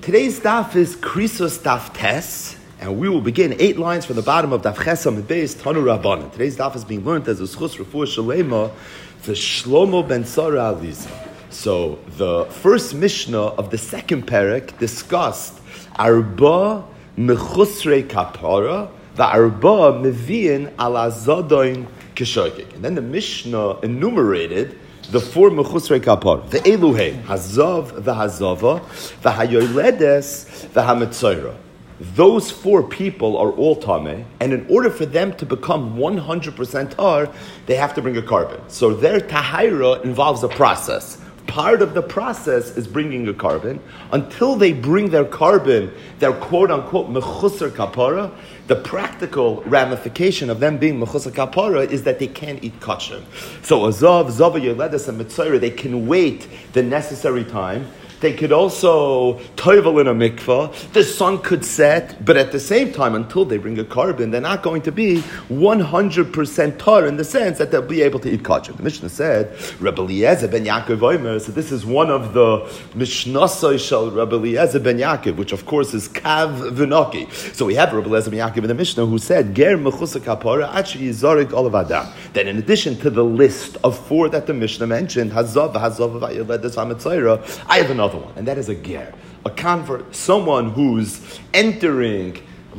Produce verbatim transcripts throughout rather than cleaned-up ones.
Today's daf is Krisos Daf Tes, and we will begin eight lines from the bottom of Daf Chesam and Beis Tanu Rabbanan. Today's daf is being learned as a Schus Refuah Shalema for Shlomo ben Tzara Aliza. So the first Mishnah of the second parak discussed Arba Mechusrei Kapara, the Arba Meviin Ala Zadoin Kishokik. And then the Mishnah enumerated the four mechusrei kapar, the eluhe, hazav, the hazava, the hayoledes, the hametzaira. Those four people are all tameh, and in order for them to become one hundred percent tar, they have to bring a carbon. So their tahira involves a process. Part of the process is bringing a carbon. Until they bring their carbon, their quote-unquote mechusar kapara, the practical ramification of them being mechusar kapara is that they can't eat kosher. So azav, zava, yoledes, and mitzayra, they can wait the necessary time. They could also toivel in a mikvah. The sun could set, but at the same time, until they bring a carbon, they're not going to be one hundred percent tar in the sense that they'll be able to eat kosher. The Mishnah said, Rabbi Eliezer ben Yaakov Omer, so this is one of the Mishnasoi shel Rabbi Eliezer ben Yaakov, which of course is Kav V'Noki. So we have Rabbi Eliezer ben Yaakov in the Mishnah who said, Ger mechusa kapara actually yizarik olav adam. That in addition to the list of four that the Mishnah mentioned, Hazav, Hazav, Vayoledes, Hametzaira, I have another one, and that is a ger, a convert, someone who's entering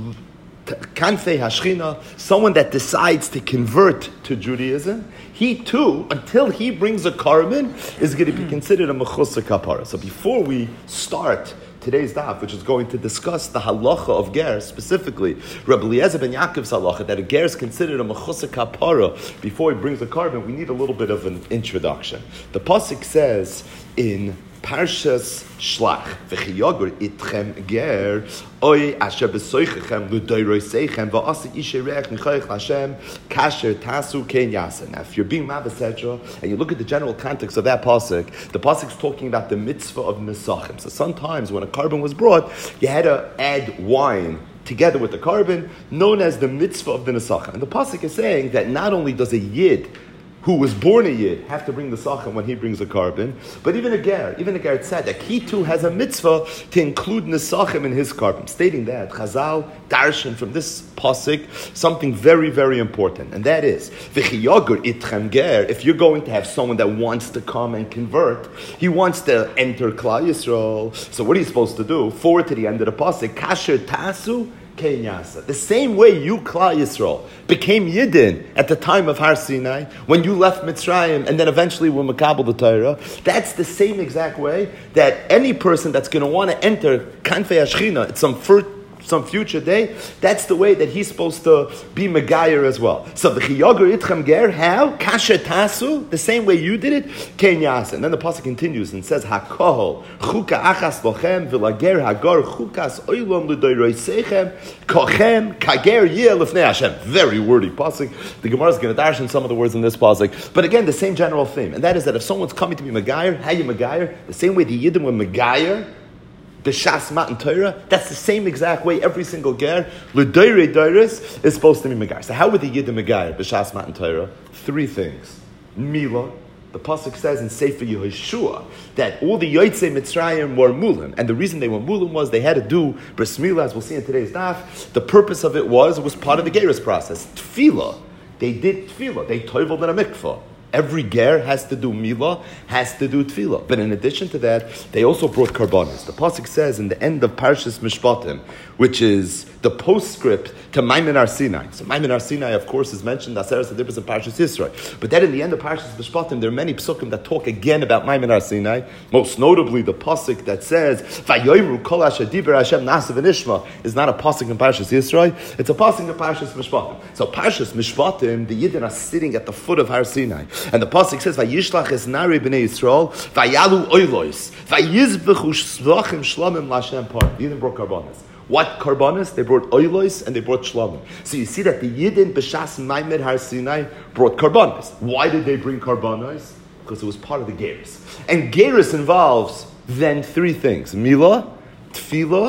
kanfei hashchina, someone that decides to convert to Judaism. He too, until he brings a carbon, is going to be considered a mechusar kapara. So before we start today's daf, which is going to discuss the halacha of ger, specifically Rabbi Eliezer ben Yaakov's halacha, that a ger is considered a mechusar kapara before he brings a carbon, we need a little bit of an introduction. The pasuk says in Parshas Shlach, v'chiyagur itchem ger, oy asher b'soichechem l'doyroiseichem v'asi isherech nichayich Hashem kasher tasu ken yasen. Now, if you're being mavesetra and you look at the general context of that pasuk, the pasuk is talking about the mitzvah of nesachim. So sometimes when a carbon was brought, you had to add wine together with the carbon, known as the mitzvah of the nesachim. And the pasuk is saying that not only does a yid who was born a yid have to bring the sachem when he brings a carbon, but even a ger, even a ger tzedek, he too has a mitzvah to include nesachim in his carbon, stating that Chazal darshan from this pasuk something very, very important, and that is v'chiyagur itchem ger. If you're going to have someone that wants to come and convert, he wants to enter Klal Yisrael. So what are you supposed to do? Forward to the end of the pasuk, kasher tasu. The same way you, Klal Yisrael, became Yidden at the time of Har Sinai, when you left Mitzrayim and then eventually were Makabel the Torah, that's the same exact way that any person that's going to want to enter Kanfei Hashchina at some first some future day, that's the way that he's supposed to be Megayer as well. So the Chiyagur Itchem Ger, how? Kasher Tasu, the same way you did it, Ken Yasa. And then the pasuk continues and says, HaKohol, Chuka Achas Lochem, Vilager Hagar, Chukas Oilom L'Doyroiseichem, Kochem, Kager Yeh Lefnei Hashem. Very wordy pasuk. The Gemara is going to dash in some of the words in this pasuk. But again, the same general theme. And that is that if someone's coming to be Megayer, how you Megayer? The same way the Yidden were Megayer, B'shas Matan Torah, that's the same exact way every single ger, l'doirei doiris, is supposed to be megayer. So how would the Yidden megayer B'shas Matan Torah? Three things. Mila, the pasuk says in Sefer Yehoshua that all the Yotzei Mitzrayim were mulim, and the reason they were mulim was they had to do bris milah, as we'll see in today's daf. The purpose of it was, it was part of the gerus process. Tefillah, they did tefillah, they toiveled in a mikvah. Every ger has to do milah, has to do tefillah. But in addition to that, they also brought karbanos. The pasuk says in the end of Parshas Mishpatim, which is the postscript to Maimin Har Sinai. So Maimin Har Sinai, of course, is mentioned Aseres Adibros in Parshas Yisro. But then in the end of Parshas Mishpatim, there are many psukim that talk again about Maimin Har Sinai. Most notably, the pasuk that says Vayoyimru Kol Asher Diber Hashem Nasa V'Nishma is not a pasuk in Parshas Yisro. It's a pasuk in Parshas Mishpatim. So Parshas Mishpatim, the Yidden are sitting at the foot of Har Sinai. And the pasuk says, "Vayishlach es nari b'nei Yisrael, vayalu oilos, vayizbechu shvachim shlamim l'Hashem par." The Yidden brought karbanos. What karbanos? They brought oilos and they brought shlamim. So you see that the Yidden b'shas Maimed Har Sinai brought karbanos. Why did they bring karbanos? Because it was part of the gerus. And gerus involves then three things: milah, tefillah,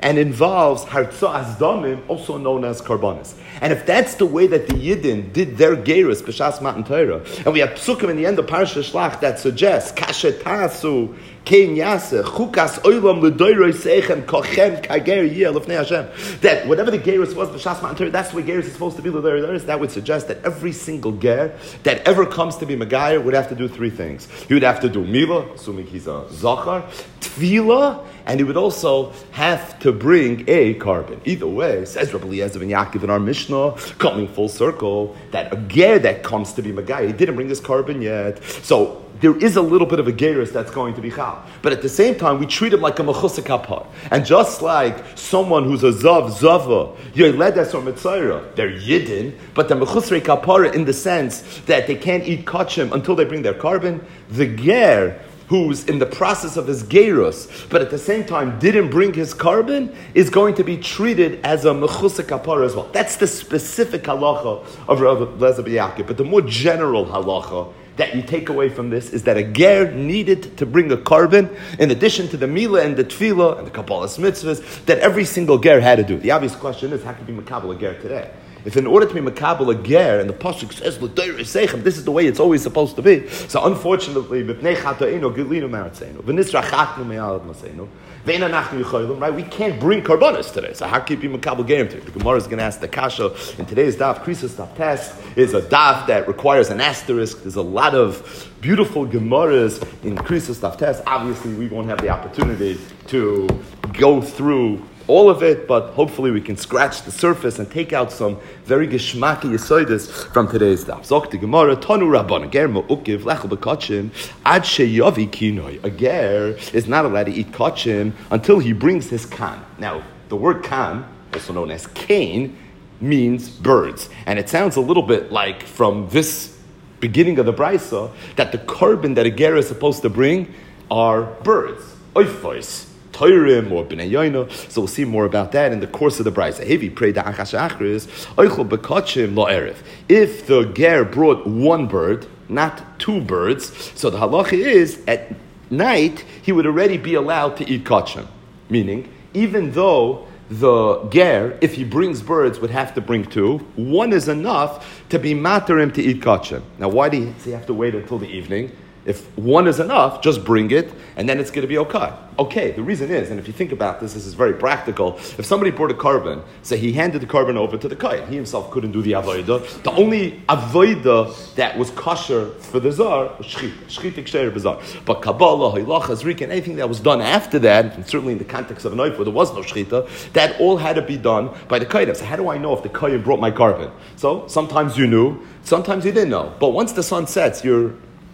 and involves hartza asdamim, also known as karbanis. And if that's the way that the Yidden did their gerus b'shas Matan Torah, and we have psukim in the end of Parashat Shlach that suggests kashet tasu kein yaseh chukas oilam l'doiroi seichem kochem kager yeh lefnei Hashem, that whatever the gerus was b'shas Matan Torah, that's the way gerus is supposed to be l'doiroi. That would suggest that every single ger that ever comes to be Megayer would have to do three things. He would have to do milah, assuming he's a zachar, tefillah, and he would also have to bring a carbon. Either way, says Rabbi Eliezer ben Yaakov in our Mishnah, coming full circle, that a ger that comes to be Megayer, he didn't bring his carbon yet. So there is a little bit of a gerus that's going to be chal. But at the same time, we treat him like a mechusik kapar. And just like someone who's a zav, zava, yoledes or mitzayra, they're yidden, but they're mechusrei kapara in the sense that they can't eat kachim until they bring their carbon. The ger who's in the process of his gerus, but at the same time didn't bring his carbon, is going to be treated as a mechusik kapara as well. That's the specific halacha of Rav Eliezer ben Yaakov. But the more general halacha that you take away from this is that a ger needed to bring a carbon in addition to the milah and the tefillah and the kabbalas mitzvahs that every single ger had to do. The obvious question is, how can you be makabel a ger today? If in order to be makabel a ger, and the pasuk says l'doirei seichem, this is the way it's always supposed to be. So unfortunately, b'pnei chatoinu gilinu ma'artzeinu, v'nisra chatnu me'alad maseinu, ve'ena nachnu yicholim, right? We can't bring karbanos today. So how can you be makabel gerim today? The Gemara is going to ask the kasha in today's daf. Krisos daf test is a daf that requires an asterisk. There's a lot of beautiful Gemaras in Krisos daf test. Obviously, we won't have the opportunity to go through all of it, but hopefully we can scratch the surface and take out some very geschmacki yesoides from today's daf. Zok the Gemara, Tanu Rabban, ger me'ukiv lechel b'kachim ad sheyavi kinoi. A ger is not allowed to eat kachim until he brings his kan. Now, the word kan, also known as cane, means birds. And it sounds a little bit like from this beginning of the brisa that the carbon that a ger is supposed to bring are birds. Oifos. Toirim or B'nai Yoina. So we'll see more about that in the course of the brisa. Hevi prayed the Achash Achris, Oichel Bekachim Lo Erev. If the ger brought one bird, not two birds, so the halacha is at night he would already be allowed to eat kachim. Meaning, even though the ger, if he brings birds, would have to bring two, one is enough to be materim to eat kachim. Now, why do you have to wait until the evening? If one is enough, just bring it, and then it's going to be okay. Okay, the reason is, and if you think about this, this is very practical. If somebody brought a carbon, say he handed the carbon over to the kohen, he himself couldn't do the avodah. The only avodah that was kosher for the zar was shchita, shchita ksher b'zar. But kabbalah, hilacha, zrika, and anything that was done after that, and certainly in the context of a knife where there was no shchita, that all had to be done by the kohen. So how do I know if the kohen brought my carbon? So sometimes you knew, sometimes you didn't know. But once the sun sets, you're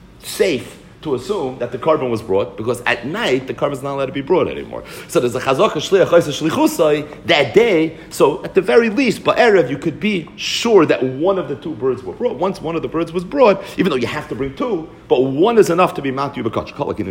safe to assume that the carbon was brought, because at night the carbon is not allowed to be brought anymore. So there's a chazaka shliach chaysa shlichusai that day. So at the very least, ba'erev, you could be sure that one of the two birds were brought. Once one of the birds was brought, even though you have to bring two, but one is enough to be matu b'kach.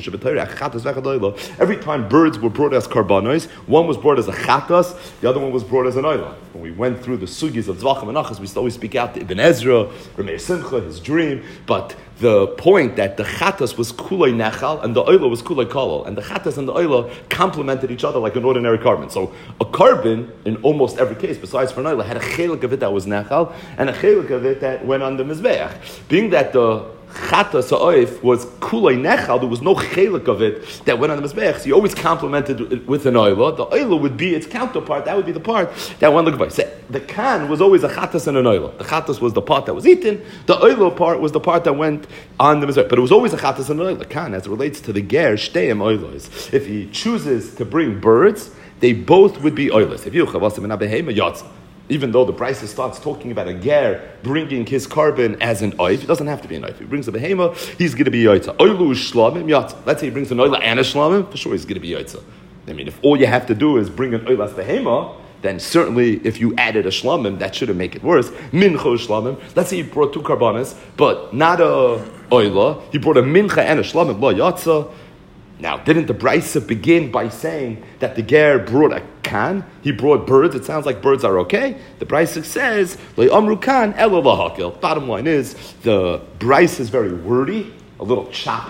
Every time birds were brought as karbanos, one was brought as a chatas, the other one was brought as an oila. When we went through the sugis of zvachim and achas, we used to always speak out to Ibn Ezra, Rameir Simcha, his dream, but the point that the chatas was kulay nechal and the oila was kulay kolol, and the chatas and the oila complemented each other like an ordinary carbon. So a carbon, in almost every case, besides for an oila, had a chelik of it that was nechal and a chelik of it that went on the mizbeach. Being that the chatas ha'oif was kulay nechal, there was no chelik of it that went on the mizbeach, so you always complemented it with an oila. The oila would be its counterpart, that would be the part that went the so the kan was always a chatas and an oila. The chatas was the part that was eaten, the oila part was the part that went on the mizbeach. But it was always a chatas and an oila. Kan, as it relates to the ger, shteim oilos. If he chooses to bring birds, they both would be oilos. If you chavasim and abehema yatsa. Even though the Brisa starts talking about a ger bringing his carbon as an oif, it doesn't have to be an oif. If he brings a behema, he's going to be yotza. Oilu shlamim yotza. Let's say he brings an oila and a shlamim, for sure he's going to be yotza. I mean, if all you have to do is bring an oila as behema, then certainly if you added a shlamim, that shouldn't make it worse. Mincha shlamim. Let's say he brought two karbanas, but not a oila. He brought a mincha and a shlamim, la yotza. Now, didn't the Brisa begin by saying that the ger brought a kan? He brought birds. It sounds like birds are okay. The Brisa says, "Le'amru kan elo lahakil." Bottom line is, the Brisa is very wordy, a little choppy,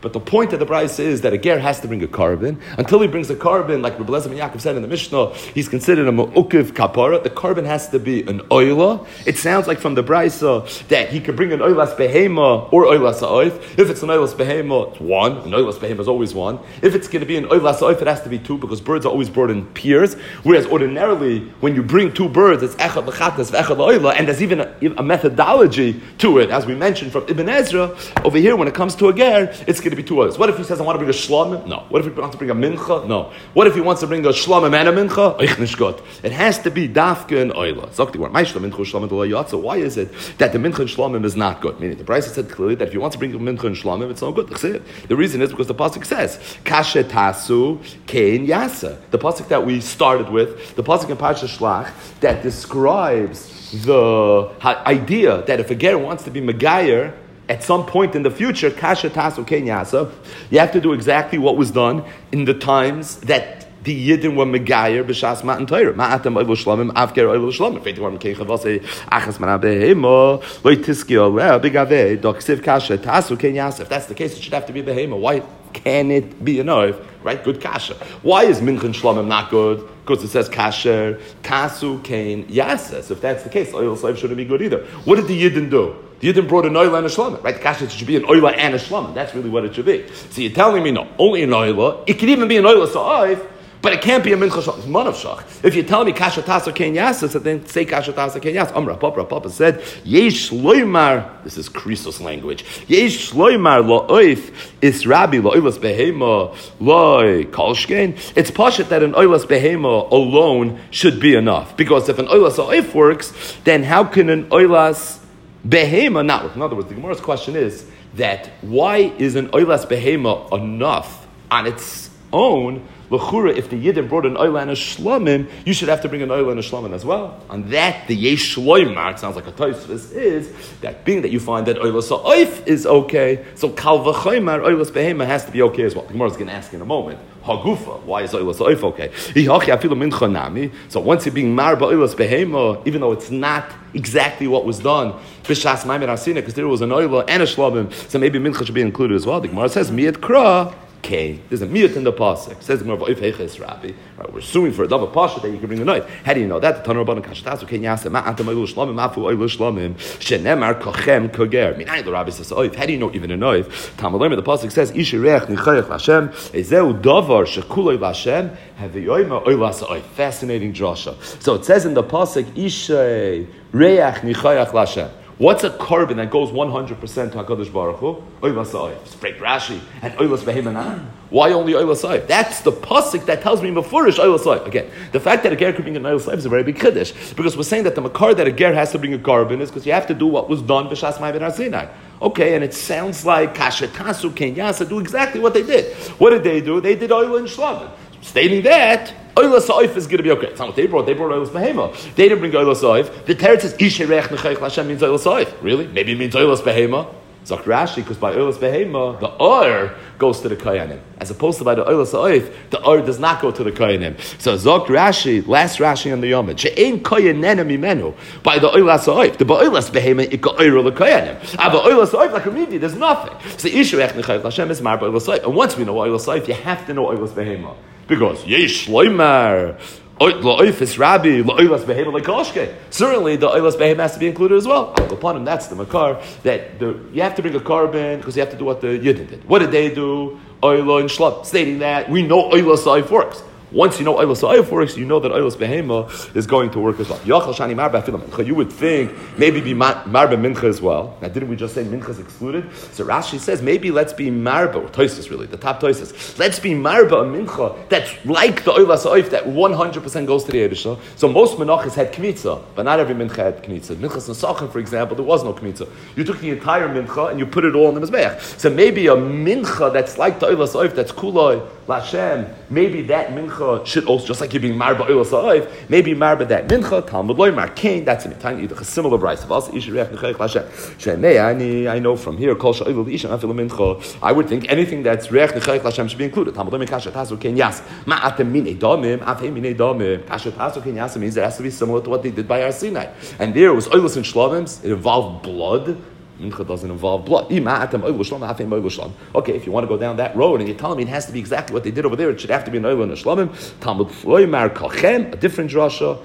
But the point of the brisa is that a ger has to bring a carbon. Until he brings a carbon, like Rebbe Lezer ben Yaakov said in the Mishnah, he's considered a mu'ukiv kapara. The carbon has to be an oila. It sounds like from the brisa that he could bring an oilas behema or oilas ha'oif. If it's an oilas behema, it's one. An oilas behema is always one. If it's going to be an oilas ha'oif, it has to be two, because birds are always brought in pairs. Whereas ordinarily, when you bring two birds, it's echad l'chatas v'echad la'oila, and there's even a, a methodology to it, as we mentioned from Ibn Ezra. Over here, when it comes to a ger, it's going to be two oils. What if he says, I want to bring a shlamim? No. What if he wants to bring a mincha? No. What if he wants to bring a shlamim and a mincha? Eich nishgot. It has to be dafka and oila. So why is it that the mincha and shlamim is not good? Meaning, the Brisa said clearly that if you want to bring a mincha and shlamim, it's not good. The reason is because the pasuk says, kashe tasu kein yasa. The pasuk that we started with, the pasuk in Parashat Shlach, that describes the idea that if a ger wants to be megayer at some point in the future, kasha tasu kein yasa, you have to do exactly what was done in the times that the Yidden were megayer b'shas matan Torah. Ma'atem oil shlamim, avger oil shlamim. Feit war mekei chavase achas mana behema loy tiski oleh b'gaveh doksiv kasha tasu kein yasa. If that's the case, it should have to be behema. Why can it be an oif? Right? Good kasha. Why is mincha and shlamim not good? Because it says kasher tasu kein yasa. So if that's the case, oil slave shouldn't be good either. What did the Yidden do? The Yidden brought an oil and a shlamim, right? The kasha should be an oil and a shlamim. That's really what it should be. So you're telling me no, only an oil. It could even be an oil so oif. But it can't be a mincha shach. It's man of shach. If you're telling me kasha tasa kein yasa, so then say kasha tasa kein yasa. Amra Papa Papa said yesh loymar. This is Krisos language. Yesh loymar lo oif is rabbi lo oilas behema loy kolshkein. It's pashut that an oilas behema alone should be enough, because if an oilas oif works, then how can an oilas behema not work? In other words, the Gemara's question is that why is an oilas behema enough on its own? L'chura, if the Yidden brought an oil and a shlamim, you should have to bring an oil and a shlamim as well. On that, the yesh shloimar, it sounds like a Tosfos, is that being that you find that oil sa'oif is okay, so kal v'choymar, oil behema has to be okay as well. The Gemara is going to ask in a moment, hagufa, why is oil sa'oif okay? So once you're being mar ba'oil behema, even though it's not exactly what was done, b'shas maimer asina, because there was an oil and a shlamim, so maybe mincha should be included as well. The Gemara says, miyat kra, okay. There's a miyut in the pasuk. Says the Gemara, "If Rabbi, right, we're assuming for a double pasuk that you can bring a knife. How do you know that? The Tanur Rabbanan Kashtasu Ken Yaseh Ma'atam Oil Shlamim Afu Oil Shlamim Shenemar Kochem Koger." Meaning the Rabbi says, "Oif." How do you know even a knife? Tamalim. The pasuk says, "Ishirech Nichayach Lashem Ezeu Davar Shekuloi Lashem Haviyoyma Oil Lasoif." Fascinating drasha. So it says in the pasuk, "Ishay Reach Nichayach Lashem." What's a carbon that goes one hundred percent to HaKadosh Baruch Hu? Oilas ha'oif. Straight Rashi. And oilas behemana. Why only oilas ha'oif? That's the pasuk that tells me mefurish oilas ha'oif. Again, the fact that a ger could bring an oilas ha'oif is a very big chiddush, because we're saying that the makar that a ger has to bring a carbon is because you have to do what was done b'shas ma'aber Sinai. Okay, and it sounds like kasher tasu ken yasa do exactly what they did. What did they do? They did oil and shlavim. Stating that oilas ha'oif is going to be okay. It's not what they brought. They brought oilas behema. They didn't bring oilas ha'oif. The Teretz says isherech nechayich Lashem means oilas ha'oif. Really? Maybe it means oilas behema. Zok Rashi, because by oilas behema the oir goes to the koyanim, as opposed to by the oilas ha'oif the oir does not go to the koyanim. So Zok Rashi, last Rashi on the Yomid, she'ein koyanena mimenu by the oilas ha'oif. The oilas behema it go oir the koyanim. But oilas ha'oif like a midi, there's nothing. So isherech nechayich Lashem is mar by oilas ha'oif. And once we know oilas ha'oif, you have to know oilas behema. Because yesh loymar la'oif is rabbi la'oilas behema la'koshke. Certainly the oilas behema has to be included as well. Upon him, that's the makar that the, you have to bring a carbon because you have to do what the Yidden did. What did they do? Oila and shlab, stating that we know oilas ha'oif works. Once you know oilas ha'oif works, you know that oilas behema is going to work as well. Yachal shani marba filam mincha. You would think maybe be marba mincha as well. Now, didn't we just say mincha is excluded? So Rashi says maybe let's be marba, or toises really, the top toises. Let's be marba a mincha that's like the oilas ha'oif that one hundred percent goes to the Erisha. So most menachas had kmitza, but not every mincha had kmitza. Minchas nesachim, for example, there was no kmitza. You took the entire mincha and you put it all in the mizbeach. So maybe a mincha that's like the oilas ha'oif that's kuloi Lashem, maybe that mincha should also, just like you're being marba oilas ha'oif, maybe marba that mincha, Talmud loy markein, that's in a tiny, a similar brayso. Also, ishirech nechayich Lashem. Shemei, I know from here, kol sha'oil l'isha afil mincha, I would think anything that's reich nechayich Lashem should be included. Talmud loy kasha tasu ken yas. Ma'atem min edamim, afei min edamim. Kasha tasu ken yas means it has to be similar to what they did by Har Sinai. And there it was oilas and shlovims, it involved blood. Mincha doesn't involve blood. Okay, if you want to go down that road and you're telling me it has to be exactly what they did over there, it should have to be an oil and a shlamim. Talmud Floimar Kachem, a different drasha.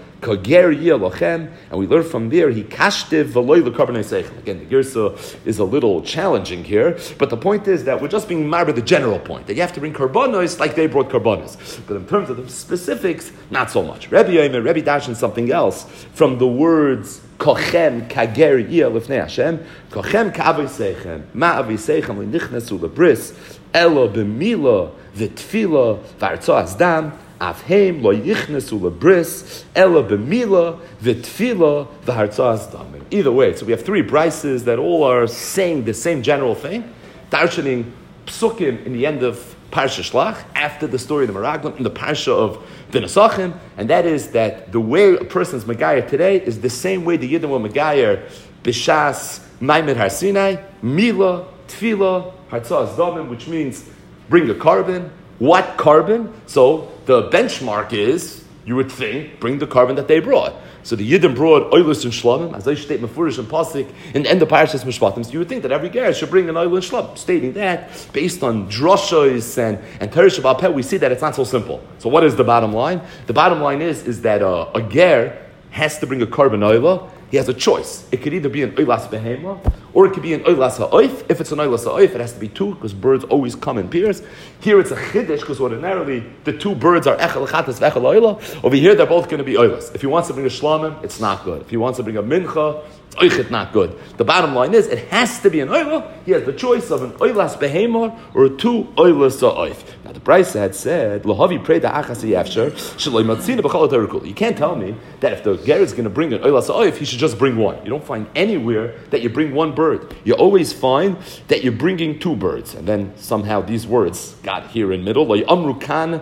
And we learn from there, he kashtiv v'loy l'karbanei seichel. Again, the girsa is a little challenging here, but the point is that we're just being married the general point, that you have to bring karbanos like they brought karbanos. But in terms of the specifics, not so much. Rabbi Yomer, Rabbi Dashin, something else, from the words kochem kager yeh lifnei Hashem, kochem ka'avei seichem, ma'avei seichem l'nichnesu lebris, elo b'mila v'tfila v'artzo asdam, Avheim lo yichnesu lebris ela b'mila v'tfila v'hartzas damim. Either way, so we have three brises that all are saying the same general thing. Darshaning psukim in the end of Parsha Shlach, after the story of the Meraglim, in the Parsha of the Nesachim, and that is that the way a person's Megayer today is the same way the Yidden were Megayer b'shas Maimed Har Sinai, Mila, Tfila, Hartzas damim, which means bring a carbon. What carbon? So the benchmark is, you would think, bring the carbon that they brought. So the Yidden brought oilus and shlamim, as I state mefurish and pasik in the end of Parashas Mishpatim. So you would think that every ger should bring an oil and shlamim. Stating that, based on drashos and and Teresh Baal Peh, we see that it's not so simple. So what is the bottom line? The bottom line is is that uh, a ger has to bring a carbon oila. He has a choice. It could either be an oilas behema, or it could be an oilas ha'oif. If it's an oilas ha'oif, it has to be two, because birds always come in pairs. Here it's a chiddush, because ordinarily the two birds are echel chatas v'echel oila. Over here they're both going to be oilas. If he wants to bring a shlamim, it's not good. If he wants to bring a mincha, it's oichet not good. The bottom line is, it has to be an oila. He has the choice of an oilas behema or two oilas ha'oif. Now the Brisa had said, Lahavi prei da'achas yafsher shaloi matzina b'chol ha'terikul. You can't tell me that if the ger is going to bring an oilas ha'oif, he should just bring one. You don't find anywhere that you bring one bird. You always find that you're bringing two birds. And then somehow these words got here in middle. Either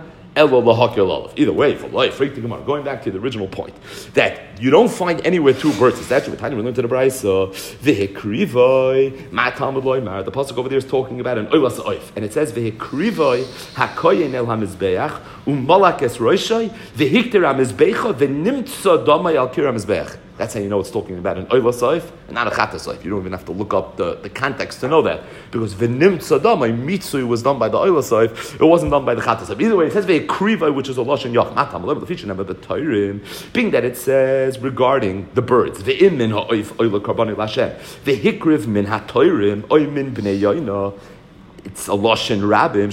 way, for life, going back to the original point, that you don't find anywhere two birds. It's actually we learned to the Brisa. The pasuk over there is talking about an oilas oif, and it says vehikrivoi hakoyen el hamizbeach umalak es roishay vehikter hamizbecha venimtza damay al kir hamizbeach. That's how you know it's talking about an oilas oif and not a chatas oif. You don't even have to look up the, the context to know that, because venimtza damay mitzui was done by the oilas oif. It wasn't done by the chatas oif. Either way, it says vehikrivoi, which is a lashon yach matam the feature number the Torah, being that it says regarding the birds, ve'im min ha'oif oila karbani lashem, ve'hikriv min ha'toirim oy min b'nei yoina. It's a lashon rabbim.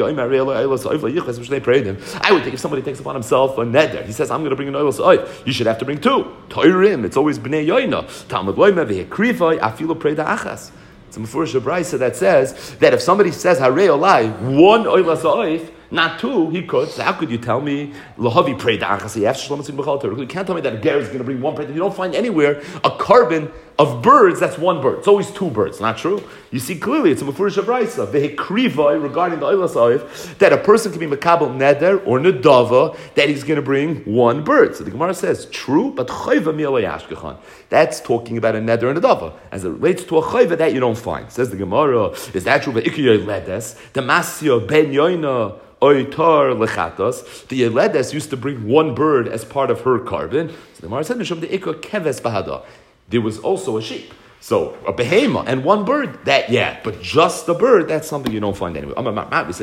I would think if somebody takes upon himself a neder, he says, "I'm going to bring an oilas oif." You should have to bring two. Toirim. It's always b'nei yoina. Talmud loyma ve'hikrivai afilu prei da'achas. It's a mefurish brisa that says that if somebody says harei olai, one oilas oif, not two, he could. So how could you tell me lahavi prei da'achas? You can't tell me that a ger is going to bring one prei. You don't find anywhere a carbon of birds that's one bird. It's always two birds. Not true. You see clearly it's a mefurish brisa vehikrivai regarding the oilas oif that a person can be makabel neder or nedava that he's going to bring one bird. So the Gemara says true, but chayva mi'alei ashkechan. That's talking about a neder and a dava. As it relates to a chayva, that you don't find. Says the Gemara, is that true? Ve'ikiyoi ledes the masya ben yoina. Oitar lechatos. The Yeledes used to bring one bird as part of her carbon. So the Gemara said, "Mishum the ikar keves bahada." There was also a sheep, so a behema and one bird. That yeah, but just a bird, that's something you don't find anywhere. So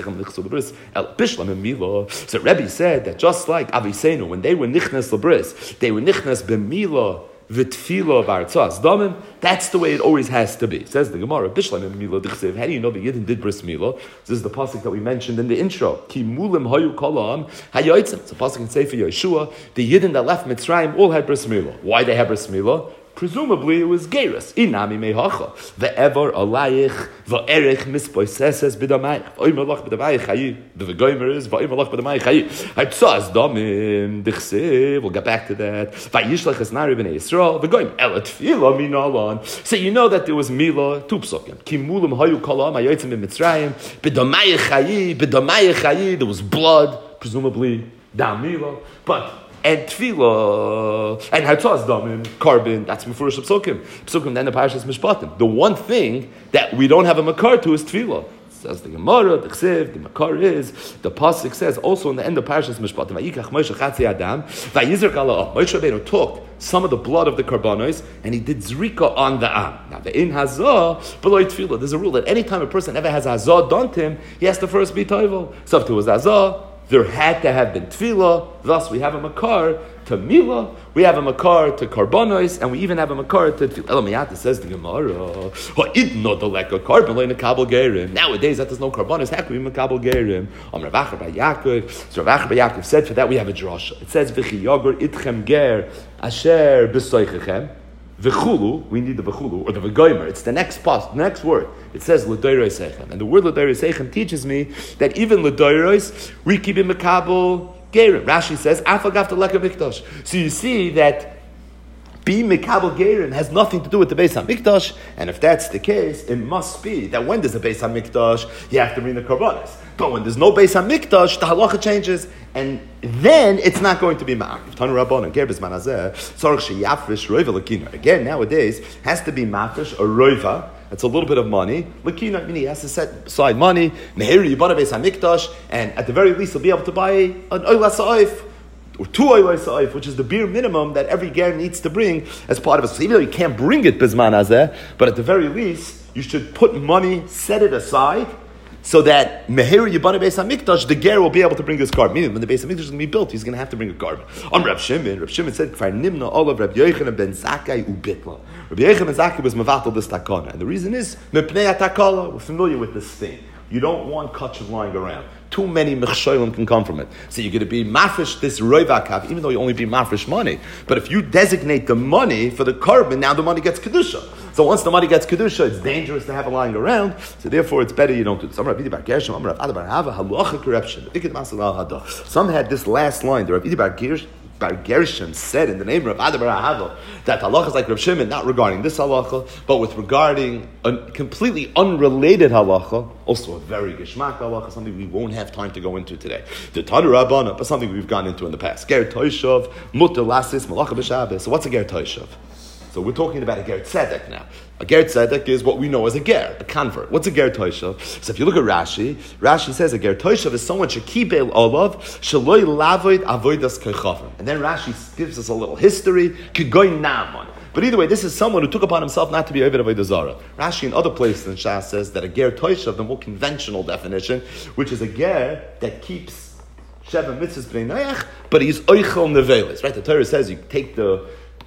Rebbe said that just like Aviseinu, when they were nichnas lebris, they were nichnas b'mila v'tfila v'artzas damim. That's the way it always has to be. Says the Gemara, Bishlam Mila Dichsev. How do you know the Yidden did bris milah? This is the pasuk that we mentioned in the intro. Ki mulim hayu kolam hayotzim. It's a pasuk in Sefer Yeshua. The Yidden that left Mitzrayim all had bris milah. Why they had bris milah? Presumably it was Geras. Inami mehacha. Ve'evar alayich va'erich mispoiseses b'damayich. V'oimelach b'damayich chayi. The v'goymer is v'oimelach b'damayich chayi. Ha'tzaz damim dichsev. We'll get back to that. V'yishlach es nari b'nei Yisrael. V'goyim elat tefila minalan. So you know that there was milah, two psukim. Ki mulim hayu kolam hayotzim in Mitzrayim. B'damayich chayi. B'damayich chayi. There was blood. Presumably dam milah. But and tefillah, and hartzas damim, carbon, that's mefurish psukim. Psukim, then the parashas mishpatim. The one thing that we don't have a makar to is tefillah. Says the Gemara, the Chsiv, the makar is, the pasuk says, also in the end of parashas mishpatim, vayikach Moshe chatzi adam, vayizrek ala. Moshe Rabbeinu talked some of the blood of the karbanos, and he did zrika on the am. Now, the in hazah, below tefillah, there's a rule that any time a person ever has hazah done to him, he has to first be toivel. So if there was hazah, there had to have been tefillah, thus we have a makar to milah, we have a makar to karbanos, and we even have a makar to tefillah. Elamiyata says the Gemara, ha'idno deleka karban le'ne kabel gerim. Nowadays, that there's no karbanos, how can we makabel gerim? Am Rav Acher bar Yaakov, so Rav Acher bar Yaakov said, for that we have a drasha. It says, v'chi yogur itchem ger asher b'soichechem. V'chulu, we need the v'chulu, or the v'goymer. It's the next post, the next word. It says l'doiroi seichem. And the word l'doiroi seichem teaches me that even l'doirois, we keep in mekabel gerim. Rashi says, afagav teleka mikdash. So you see that being mekabel gerim has nothing to do with the Beis HaMikdash, and if that's the case, it must be that when there's a Beis HaMikdash, you have to bring the karbanos. But when there's no Beis HaMikdash, the halacha changes, and then it's not going to be ma'akiv. Tanu Rabbanan, ger b'zman hazeh, tzarich sheyafresh roiva l'kina. Again, nowadays, has to be mafresh, a roiva, that's a little bit of money. L'kina, meaning he has to set aside money, meheri yibana Beis HaMikdash, and at the very least, he'll be able to buy an oila sa'if, or two oilai sa'if, which is the beer minimum that every ger needs to bring as part of it. So even though you can't bring it b'zman hazeh, but at the very least, you should put money, set it aside, so that Meher Yibana Beis HaMikdash, the ger will be able to bring his carbon. Meaning, when the Beis HaMikdash is going to be built, he's going to have to bring a carbon. On Rav Shimon, Rav Shimon said, "Kfar nimna olav Rav Yochanan ben Zakkai ubitla." Rav Yochanan ben Zakkai was mevatel this takana, and the reason is mepnei atakala. We're familiar with this thing. You don't want kachim lying around. Too many mechsholim can come from it. So you're going to be mafresh this roivakav, even though you only be mafresh money. But if you designate the money for the carbon, now the money gets kedusha. So once the money gets kedusha, it's dangerous to have it lying around. So therefore, it's better you don't do this. Some had this last line. The Rav Idi bar Gershom Bar Gershom said in the name of Adabar Ahava that halacha is like Rav Shimon, not regarding this halacha, but with regarding a completely unrelated halacha, also a very geshmak halacha, something we won't have time to go into today. The Tanu Rabbana, but something we've gone into in the past. Ger Toishav, Mutter Lasis, Malacha B'Shabbos. So what's a Ger Toishav? So we're talking about a Ger Tzedek now. A Ger Tzedek is what we know as a Ger, a convert. What's a Ger Toishav? So if you look at Rashi, Rashi says a Ger Toishav is someone shekibel olav shaloi lavoid avoidas kechavim. And then Rashi gives us a little history, kigoy naman. But either way, this is someone who took upon himself not to be Oved Avodah Zarah. Rashi in other places in Shas says that a Ger Toishav, the more conventional definition, which is a Ger that keeps Sheva Mitzvahs B'nei Noach, but he's Oichel Nevelis. Right? The Torah says you take the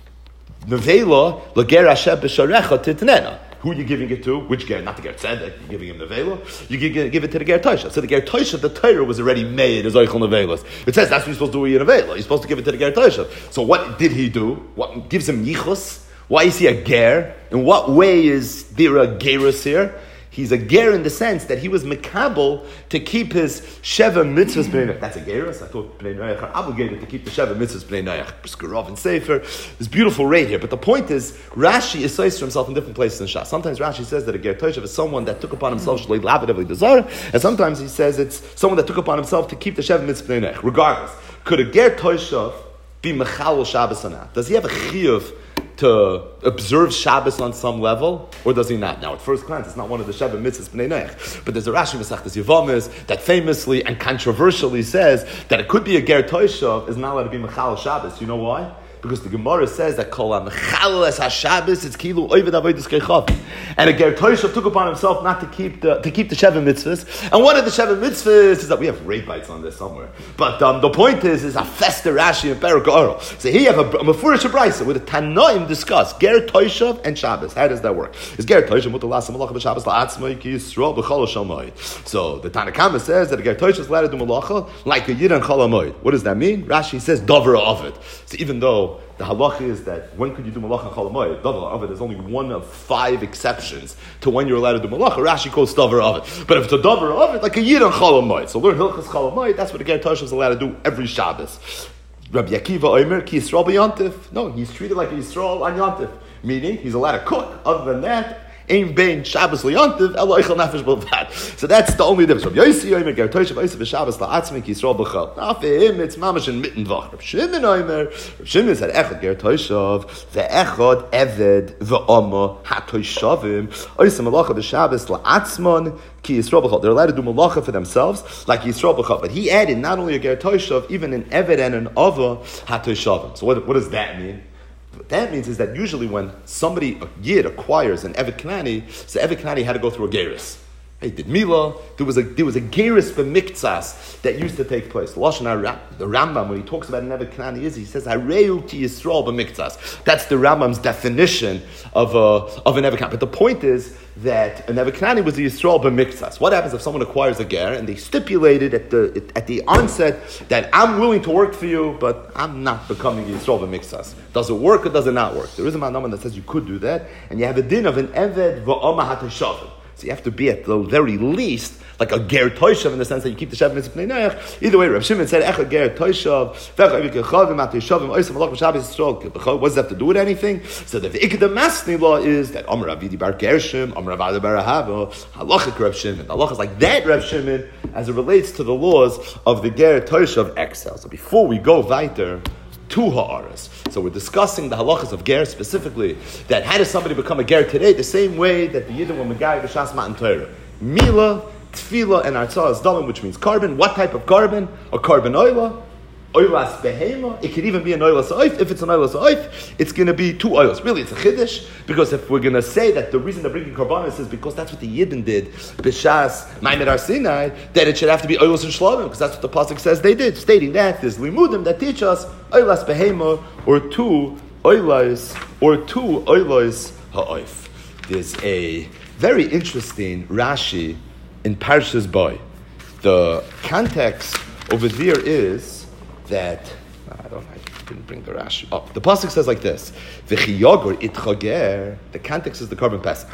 Nevela, Lager Hashem B'Sharecha Titnena. Who are you giving it to? Which ger? Not the ger tzedek. You're giving him nevela. You give, give it to the ger toisha. So the ger toisha, the Torah was already made as oichel nevelas. It says that's what you're supposed to do with your nevela. You're supposed to give it to the ger toisha. So what did he do? What gives him yichus? Why is he a ger? In what way is there a gerus here? He's a ger in the sense that he was mekabel to keep his sheva mitzvahs b'nei noach. That's a gerus. I thought b'nei noach are obligated to keep the sheva mitzvahs b'nei noach. B'skarov and Sefer. There's beautiful rate here. But the point is, Rashi is says for himself in different places in Shas. Sometimes Rashi says that a ger toshav is someone that took upon himself shlei lavid avli dazar, and sometimes he says it's someone that took upon himself to keep the sheva mitzvahs b'nei noach. Regardless, could a ger toshav be mechalel Shabbos or not? Does he have a chiyuv to observe Shabbos on some level, or does he not? Now, at first glance, it's not one of the Shabbat mitzvahs b'nei noach, but there's a Rashi Masechtas Yevamis that famously and controversially says that it could be a ger toishav is not allowed to be mechal Shabbos. You know why? Because the Gemara says that kol ha-mechal es ha-Shabbos it's kilu oived avodas keichav, and a ger toishav took upon himself not to keep the to keep the Shabbat mitzvahs. And one of the Shabbat mitzvahs is that we have rate bites on this somewhere. But um, the point is, is a fester Rashi and Perek Oral. So here you have a, a mefurish brayso with a Tanoim discuss ger toishav and Shabbos. How does that work? Is ger toishav mutar la'aseh malacha b'Shabbos la'atzmai ki Yisrael b'chol shamayit? So the Tanna Kama says that a ger toishav is allowed to do malacha like a yid and chol hamoed. What does that mean? Rashi says davar of it. So even though the halacha is that when could you do malacha and chol hamoed? Davar of it is only one of five exceptions to when you're allowed to do malacha. Rashi quotes davar of it. But if it's a davar of it, like a yid and chol hamoed. So learn hilchas chol hamoed. That's what a ger toishav is allowed to do every Shabbos. Rabbi Akiva Omer ki Yisrael b'yantif. No, he's treated like a Yisrael on yantif. Meaning, he's allowed to cook. Other than that, Ein bein Shabbos liyantiv elo eichel nefesh b'lvad. So that's the only difference. Rabbi Yossi Omer ger toishav oiseh b'Shabbos la'atzmei ki Yisrael b'chol. Now for him, it's mamash in mitten vach. Rabbi Shimon Omer, Rabbi Shimon said echad ger toishav ve'echad eved ve'ama ha'toishavim oiseh malacha b'Shabbos la'atzmon ki Yisrael b'chol. They're allowed to do malacha for themselves like Yisrael b'chol. But he added not only a ger toishav, even an eved and an ava ha'toishavim. So what, what does that mean? What that means is that usually when somebody, a Yid, acquires an Evet Kanani, so Evet Kanani had to go through a Geras. He did Mila. There was a there was a Geras b'miktsas that used to take place. The Lashon HaRam, the Rambam, when he talks about an Evet Kanani, is he says Hareu ki Yisrael b'miktsas. That's the Rambam's definition of a of an Evet Kanani. But the point is that an Evet Kanani was a Yisrael b'miktsas. What happens if someone acquires a ger and they stipulated at the at the onset that I'm willing to work for you, but I'm not becoming a Yisrael b'miktsas? Does it work or does it not work? There is a Manama that says you could do that, and you have a din of an Evet v'Oma hateshavim. So you have to be at the very least like a ger toishav in the sense that you keep the Shabbat mitzvah pnei noach. Either way, Rav Shimon said, "Ech ger toishav, v'ech avik echavim ateshavim oisam alach b'Shabbat Yisrael." What does that have to do with anything? So the ikad masni law is that Amar Avidi bar Gershom, Amar Avada bar Ahava, halachic Rav Shimon. The halacha is like that Rav Shimon as it relates to the laws of the ger toishav exile. So before we go weiter, two ha'aras. So we're discussing the halachas of ger specifically. That how does somebody become a ger today? The same way that the Yidden were megai b'shas matan Torah. Mila, tefila, and artzah dalim, which means carbon. What type of carbon? A carbon oila, oilas behema. It could even be an oilas oif. If it's an oilas oif, it's going to be two oilas. Really, it's a chiddush, because if we're going to say that the reason they're bringing karbanos is because that's what the Yidden did b'shas ma'amed ar Sinai, then it should have to be oilas and shlamim, because that's what the pasuk says they did, stating that there's limudim that teach us oilas behema or two oilas or two oilas ha'oif. There's a very interesting Rashi in Parshas Boy. The context over there is that I don't I didn't bring the Rashi up. Oh, the pasuk says like this: V'chi yogor itchager. The context is the carbon Pesach.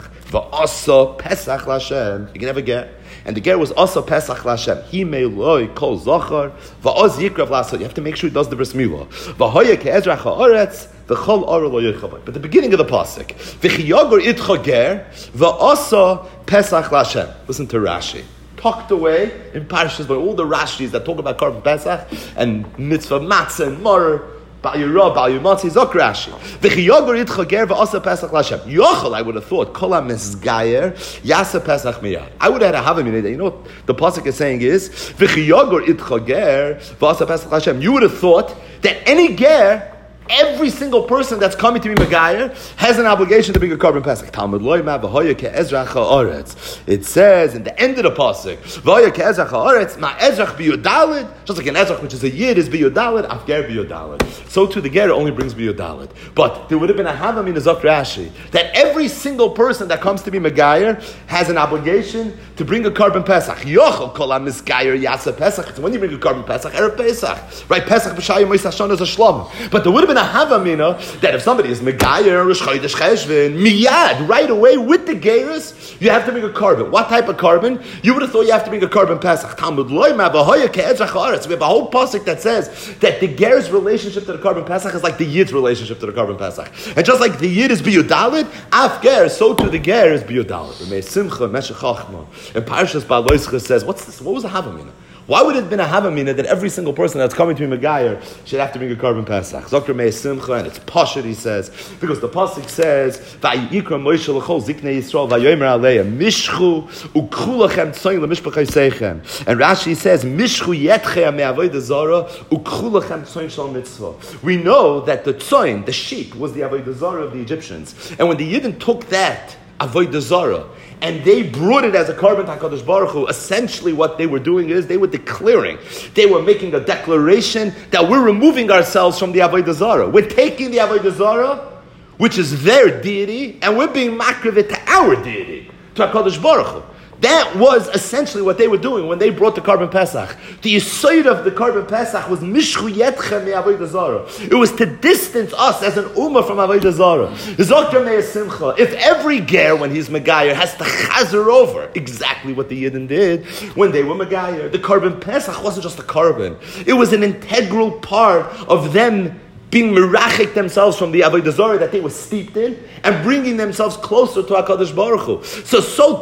V'asa Pesach l'Hashem. You can never get. And the ger was also Pesach l'Hashem. He may loy kol zachar va'oz yikrav l'asot. You have to make sure he does the bris milah. V'hoya ke'ezrach ha'aretz v'chol ara lo yichavay. But the beginning of the pasuk, v'chi yogor itchager va'asa Pesach l'Hashem. Listen to Rashi. Tucked away in parashas by all the Rashis that talk about Karban Pesach and mitzvah matzah and mar, Bal Yirah, Bal Yimatzi, Zok Rashi. V'chi yogor itchager v'asa Pesach l'Hashem. Yochel, I would have thought, kol ha-misgayer yasa Pesach miyad. I would have had a havamina that, you know what the pasuk is saying is, v'chi yogor itchager v'asa Pesach l'Hashem. You would have thought that any ger, every single person that's coming to be Megayer has an obligation to bring a carbon pesach. Talmud loyma v'hoya ke'ezrach ha'aretz. It says in the end of the pasuk, v'hoya ke'ezrach ha'aretz ma ezrach biyodalid. Just like an ezrach, which is a yid, is biyodalid. Afger biyodalid. So too the ger only brings biyodalid. But there would have been a havam in the Zok Rashi that every single person that comes to be Megayer has an obligation to bring a carbon pesach. Yochel kol ha-misgayer yasa pesach. So when you bring a carbon pesach, erev pesach, right? Pesach b'shayim mois hashon is a shlom. But there would have been a havamina that if somebody is megayer Rosh Chodesh Cheshvan miyad right away with the gerus, you have to bring a carbon. What type of carbon? You would have thought you have to bring a carbon pesach. Talmud loyma v'hoya ke'ezrach ha'aretz. We have a whole pasuk that says that the ger's relationship to the carbon pesach is like the yid's relationship to the carbon pesach, and just like the yid is biyudalid, af ger, so too the ger is biyudalid. Simcha Meshech Chachma and Parshas Ba'aloischa says, what's this? What was a havamina? Why would it have been a havamina that every single person that's coming to be Megayer should have to bring a carbon pesach? Zokr Mei Simcha, and it's Pashut, he says, because the pasuk says, "Vayikra Moshe l'chol ziknei Yisrael vayomer aleim mishchu ukchu lachem tzoyin lemishpachaseichem." And Rashi says, "Mishchu yetchem me'avodah zara ukchu lachem tzoyin shel mitzvah." We know that the tzoyin, the sheep, was the avodah zara of the Egyptians, and when the Yidden took that avodah zara and they brought it as a carbon to HaKadosh Baruch Hu, essentially what they were doing is they were declaring, they were making a declaration that we're removing ourselves from the Avodah Zarah. We're taking the Avodah Zarah, which is their deity, and we're being makriv it to our deity, to HaKadosh Baruch Hu. That was essentially what they were doing when they brought the carbon pesach. The yisoid of the carbon pesach was mishchu yetchem me'avodah zara. It was to distance us as an ummah from avodah zara. Zokter mei simcha. If every ger when he's megayer has to chazer over exactly what the Yidden did when they were megayer, the carbon pesach wasn't just a carbon. It was an integral part of them being merachik themselves from the avodah zarah that they were steeped in, and bringing themselves closer to HaKadosh Baruch Hu. So, so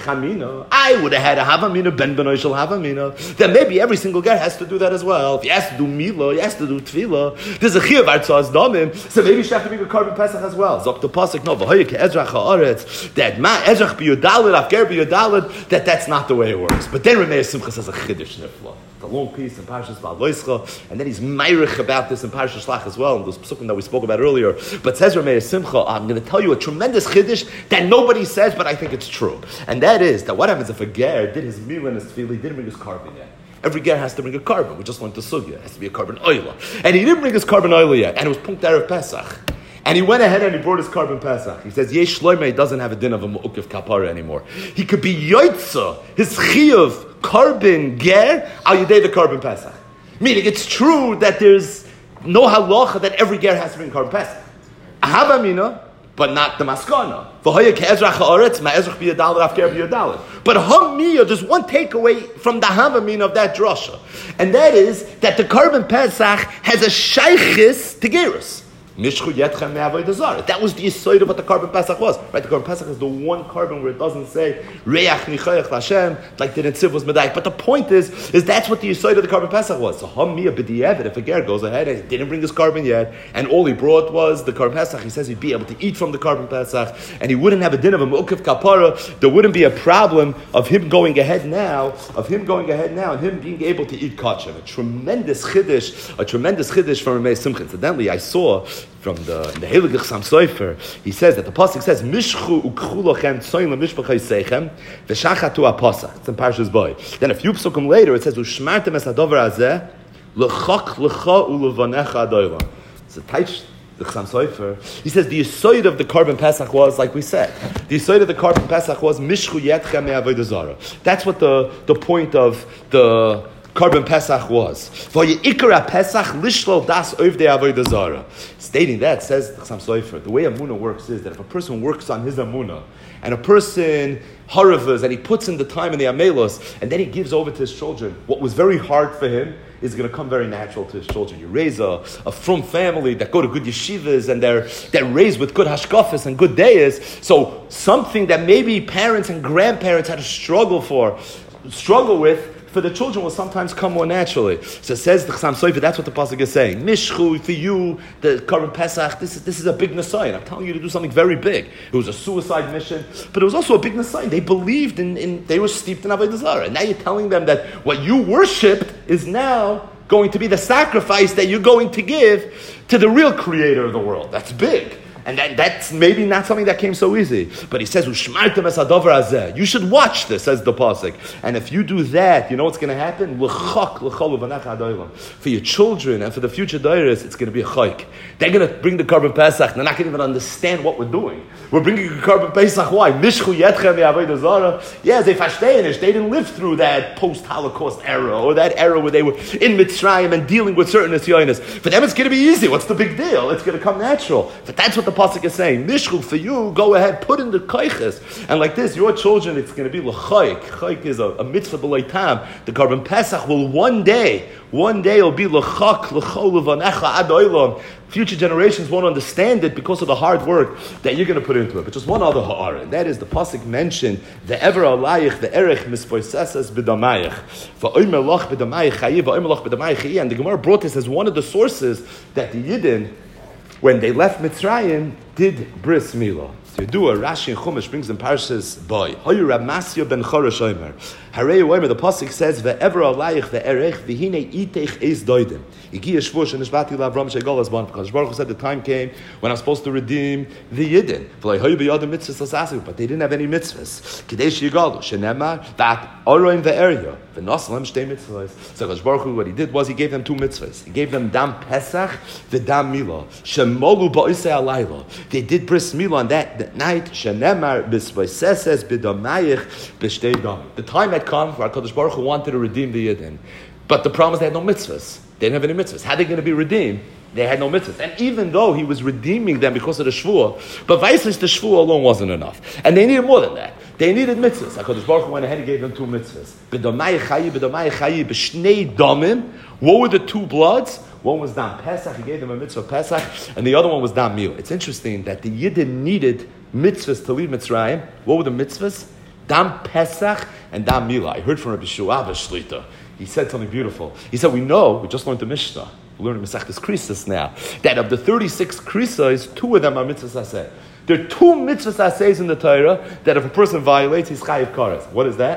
I would have had a havamina, ben benoy shel havamina, then maybe every single guy has to do that as well. If he has to do mila, he has to do tefillah, there's a chiyuv artzos damim, so maybe you should have to make a carbon pesach as well. Zok the pasuk, no, v'hoyik ezrach ha'aretz, that ma ezrach b'yodalid, afger b'yodalid, that that's not the way it works. But then Rameh Simcha says a chiddush nifla. The long piece in Parshas Va'aloischa, and then he's meirich about this in Parshas Shlach as well, and those psukim that we spoke about earlier. But says Rameir Simcha, I'm going to tell you a tremendous chiddush that nobody says, but I think it's true. And that is, that what happens if a ger did his meal and his tefillah, he didn't bring his carbon yet. Every ger has to bring a carbon. We just learned the sugya. It has to be a carbon oila. And he didn't bring his carbon oila yet, and it was Punkt Erev Pesach. And he went ahead and he brought his carbon Pesach. He says, Yesh Shloimeh doesn't have a din of a mu'ukiv kapara anymore. He could be yoitza, his chiyuv, carbon ger, al yedei the carbon Pesach. Meaning, it's true that there's no halacha that every ger has to bring carbon Pesach. Ahavamina, but not the maskana. But hamiyah, there's one takeaway from the havamina of that drasha, and that is that the carbon Pesach has a shaychis to gerus. That was the yisoid of what the carbon Pesach was. Right? The carbon Pesach is the one carbon where it doesn't say Reach Nichayach Lashem like the Netziv was Medaik. But the point is, is that's what the yisoid of the carbon Pesach was. So Hamiyah B'di'evet, if a ger goes ahead and he didn't bring his carbon yet, and all he brought was the carbon Pesach, he says he'd be able to eat from the carbon Pesach, and he wouldn't have a din of a mu'ukiv kapara. There wouldn't be a problem of him going ahead now, of him going ahead now, and him being able to eat kachim. A tremendous chiddush, a tremendous chiddush from Rameir Simcha. Incidentally, I saw from the in the Heilige Chassam Sofer, he says that the pasuk says Mishchu ukchu lochem tzoyin lemishpachei seichem v'shachatu apasach. It's in Parshas Boy. Then a few psukim later it says Ushmartem es hadover hazeh lechak lecha ulevanecha adoyla. It's a taich the Chassam Sofer. He says the yisoid of the carbon Pesach was, like we said, the yisoid of the carbon Pesach was Mishchu yetchem me'avodah zara. That's what the the point of the carbon Pesach was. V'yikra Pesach lishlo das ovdei avodah zara. Stating that, says Chassam Sofer, the way Amunah works is that if a person works on his Amunah, and a person haravas, and he puts in the time and the amelos, and then he gives over to his children, what was very hard for him is going to come very natural to his children. You raise a, a frum family that go to good yeshivas, and they're, they're raised with good hashkafas and good dayas, so something that maybe parents and grandparents had to struggle for, struggle with, for the children will sometimes come more naturally. So it says the Chassam Sofer, that's what the pasuk is saying. Mishchu, for you, the carbon Pesach, this is this is a big Nisayan. I'm telling you to do something very big. It was a suicide mission, but it was also a big Nisayan. They believed in, in they were steeped in Avodah Zarah. And now you're telling them that what you worshipped is now going to be the sacrifice that you're going to give to the real creator of the world. That's big. And that, that's maybe not something that came so easy. But he says, Ushmartem es hadover hazeh. You should watch this, says the pasuk. And if you do that, you know what's going to happen? L'chak l'chol uvanecha adoylam. For your children and for the future dairas, it's going to be a chayk. They're going to bring the carbon Pesach. They're not going to even understand what we're doing. We're bringing the carbon Pesach. Why? Mishchu yetchem me'avodah zara. Yeah, they fashteish. They didn't live through that post-Holocaust era or that era where they were in Mitzrayim and dealing with certain nisyonis. For them, it's going to be easy. What's the big deal? It's going to come natural. But that's what the pasuk is saying. Mishchu, for you, go ahead, put in the kaiches. And like this, your children, it's going to be l'chayk. Chayk is a, a mitzvah b'lei tam. The carbon Pesach will one day, one day it'll be l'chak, l'chol uvanecha ad olam. Future generations won't understand it because of the hard work that you're going to put into it. But just one other ha'ara, and that is the pasuk mentioned, the ever alayich, the erech mispoisesas b'damayich. Va'omer loch b'damayich chayi, va'omer loch b'damayich chayi. And the Gemara brought this as one of the sources that the Yidden, when they left Mitzrayim, did bris milah. So you do a Rashi and Chumash brings in Parshas Boy. Hoyu Rab Masya ben Choresh Omer. Harei Omer, the pasuk says, Ve'ever alayich ve'erech v'hinei itech eis doidim. Igi yeshvush and nishbati l'Avram she'golas ban. Because Baruch Hu said the time came when I'm supposed to redeem the Yidden. V'lei hoyu b'yodem mitzvahs l'sasu. But they didn't have any mitzvahs. Kidei she'yigalu. She'nemar that oroin ve'erya. V'noslem shtei mitzvahs. So Baruch Hu, what he did was he gave them two mitzvahs. He gave them dam Pesach v'dam milah. Shemolu ba'isei alayla. They did bris milah on that That night, Shenemar b'svaiseses b'damayich b'shtei dam. The time had come for HaKadosh Baruch Hu wanted to redeem the Yidden. But the problem is they had no mitzvahs. They didn't have any mitzvahs. How are they going to be redeemed? They had no mitzvahs. And even though he was redeeming them because of the Shvuah, but Vaisis, the Shvuah alone wasn't enough. And they needed more than that. They needed mitzvahs. HaKadosh Baruch Hu went ahead and gave them two mitzvahs. B'damayich chayi, b'damayich chayi, b'shnei damim. What were the two bloods? One was Dam Pesach, he gave them a mitzvah Pesach, and the other one was Dam Milah. It's interesting that the Yidden needed mitzvahs to leave Mitzrayim. What were the mitzvahs? Dam Pesach and Dam Milah. I heard from Rabbi Shu'ab Shlita. He said something beautiful. He said, we know, we just learned the Mishnah, we're learning Masechtas Krisos now, that of the thirty-six Krisos, two of them are mitzvahs aseh. There are two mitzvahs asehs in the Torah that if a person violates, he's chayiv kares. What is that?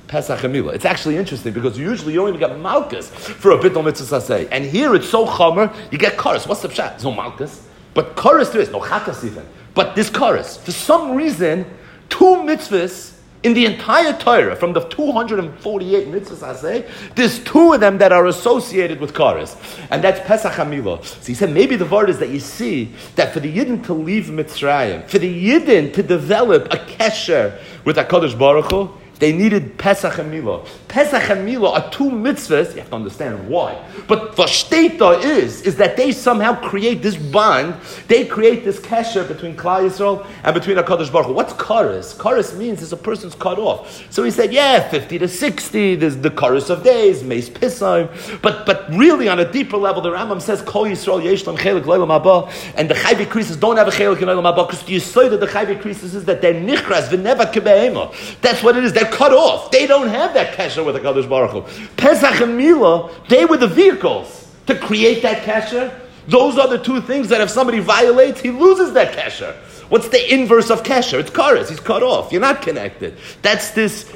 Pesach and Mila. It's actually interesting because usually you only get Malchus for a Bittul Mitzvah Saseh. And here it's so Chomer, you get Chorus. What's the pshat? There's no Malchus. But Chorus there is, no Chakas even. But this Chorus, for some reason, two mitzvahs in the entire Torah, from the two hundred forty-eight mitzvahs I say, there's two of them that are associated with Chorus. And that's Pesach HaMilah. So he said maybe the word is that you see that for the Yidden to leave Mitzrayim, for the Yidden to develop a kesher with HaKadosh Baruch Hu, they needed Pesach and Milah. Pesach and Milah are two mitzvahs. You have to understand why. But the shteta is, is that they somehow create this bond. They create this kesher between Klal Yisrael and between HaKadosh Baruch Hu. What's chorus? Chorus means is a person's cut off. So he said, yeah, fifty to sixty, there's the chorus of days, Meis Pisayim. But but really on a deeper level, the Rambam says, Kol Yisrael yesh lam chelik l'olam haba. And the Chayvei Krisis don't have a chelik in l'olam haba because the Yisod of the Chayvei Krisis is that they're nichras v'neva k'be'ema. That's what it is. They're cut off. They don't have that kesher with the Kadosh Baruch Hu. Pesach and Milah, they were the vehicles to create that kesher. Those are the two things that if somebody violates, he loses that kesher. What's the inverse of kesher? It's kares. He's cut off. You're not connected. That's this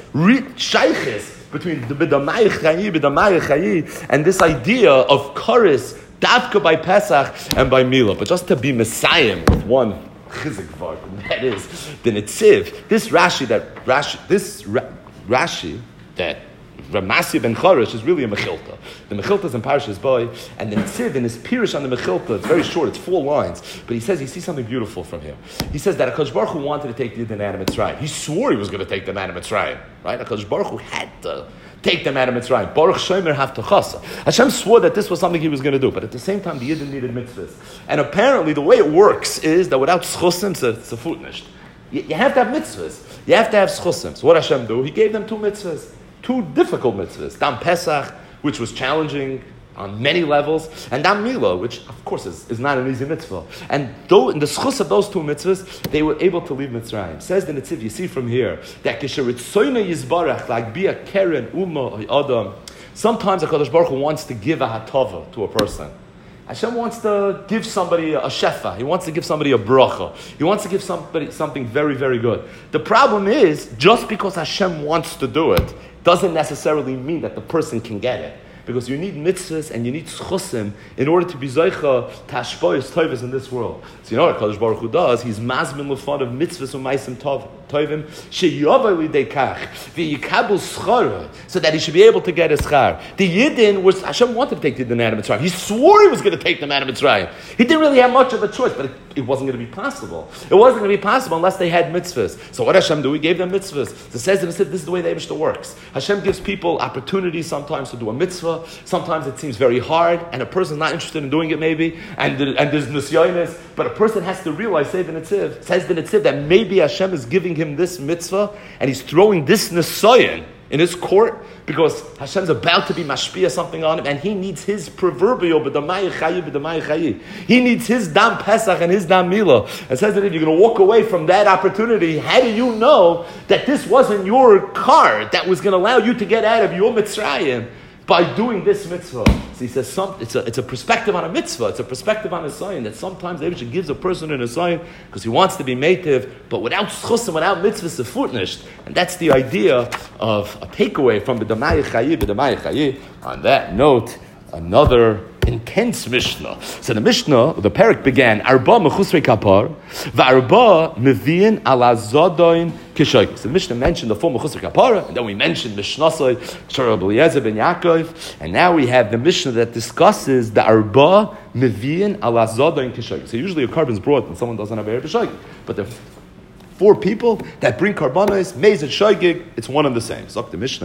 shaykhis between the b'damayich chayi, b'damayich chayi, and this idea of kares, davka by Pesach and by Milah. But just to be Messiah with one chizik vart, and that is the Netziv. This Rashi that Rashi, this Ra, Rashi that Ramasi ben Chorish is really a Mechilta. The Mechilta is in Parashas Boy, and the Netziv in his Pirish on the Mechilta, it's very short, it's four lines, but he says he sees something beautiful from here. He says that HaKadosh Baruch Hu wanted to take the Yidden out of Mitzrayim. He swore he was going to take them out of Mitzrayim, right? HaKadosh Baruch Hu had to take them out of Mitzrayim. Baruch Shomer Haftachasa. Hashem swore that this was something he was going to do, but at the same time, the Yidden needed mitzvahs. And apparently, the way it works is that without schusim, it's a, it's a footnisht. You, you have to have mitzvahs. You have to have schusim. So what Hashem do? He gave them two mitzvahs. Two difficult mitzvahs. Dam Pesach, which was challenging on many levels, and Dam Milah, which of course is, is not an easy mitzvah. And though in the schus of those two mitzvahs, they were able to leave Mitzrayim. Says the Netziv, you see from here, that Kisharitzoyna Yizbarach, like be a Keren, Uma, Adam, sometimes HaKadosh Baruch Hu wants to give a hatava to a person. Hashem wants to give somebody a shefa. He wants to give somebody a bracha. He wants to give somebody something very, very good. The problem is, just because Hashem wants to do it, doesn't necessarily mean that the person can get it. Because you need mitzvahs and you need schusim in order to be zeicha tashpoyes tovas in this world. So you know what HaKadosh Baruch Hu does? He's mazmin l'fon of mitzvahs u'maisim tovim sheyavay lidekach v'yikabel schara, so that he should be able to get his schar. The Yidden was, Hashem wanted to take the Yidden out of Mitzrayim. He swore he was going to take them out of Mitzrayim. He didn't really have much of a choice, but it, it wasn't going to be possible. It wasn't going to be possible unless they had mitzvahs. So what Hashem do? He gave them mitzvahs. So it says in the this is the way the Eibishter works. Hashem gives people opportunities sometimes to do a mitzvah. Sometimes it seems very hard, and a person's not interested in doing it maybe, and, and there's nisyonis, but a person has to realize, say the Netziv, says the Netziv, that maybe Hashem is giving him this mitzvah, and he's throwing this nisayon in his court, because Hashem's about to be mashpia something on him, and he needs his proverbial b'damayich chayi, b'damayich chayi. He needs his dam Pesach and his dam Milah. It says that if you're going to walk away from that opportunity, how do you know that this wasn't your card that was going to allow you to get out of your Mitzrayim by doing this mitzvah? So he says some, it's, a, it's a perspective on a mitzvah, it's a perspective on a sign, that sometimes the Eibishter gives a person an sign because he wants to be meitiv, but without schusim, without mitzvahs, a footnisht. And that's the idea of a takeaway from the B'damayich chayi, B'damayich chayi. On that note, another intense Mishnah. So the Mishnah, the parak began, Arba mechusrei kapar, v'arba mevi'in ala zodoin kishoyk. So the Mishnah mentioned the full mechusrei kapara, and then we mentioned Mishnasoi, Shara Eliezer ben Yaakov, and now we have the Mishnah that discusses the Arba mevi'in ala zodoin kishoyk. So usually a carbon's brought when someone doesn't have a kishoyk, but the four people that bring karbanos, meiz and shoygig, it's one and the same. So the Mishnah,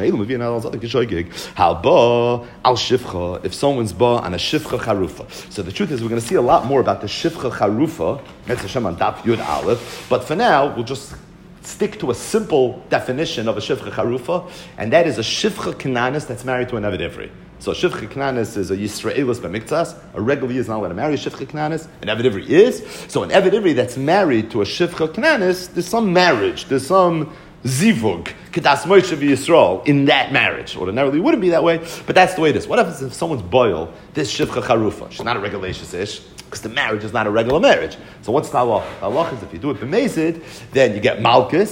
halba al shifcha, if someone's ba on a shifcha charufa. So the truth is, we're going to see a lot more about the shifcha charufa, Metz Hashem on Daf Yud Aleph, but for now, we'll just stick to a simple definition of a shifcha charufa, and that is a shifcha kananis that's married to an Eved Ivri. So Shifcha Knanis is a Yisraelis b'miktzas. A regular is not allowed to marry a Shifcha Knanis. An Eved Ivri is. So an Eved Ivri that's married to a Shifcha Knanis, there's some marriage, there's some zivug, kedas Moshe v'Yisrael in that marriage. Ordinarily it wouldn't be that way, but that's the way it is. What happens if someone's boil, this Shifcha Charufa? She's not a regular ish, because the marriage is not a regular marriage. So what's the halach? The halach is if you do it b'mezid, then you get malchus,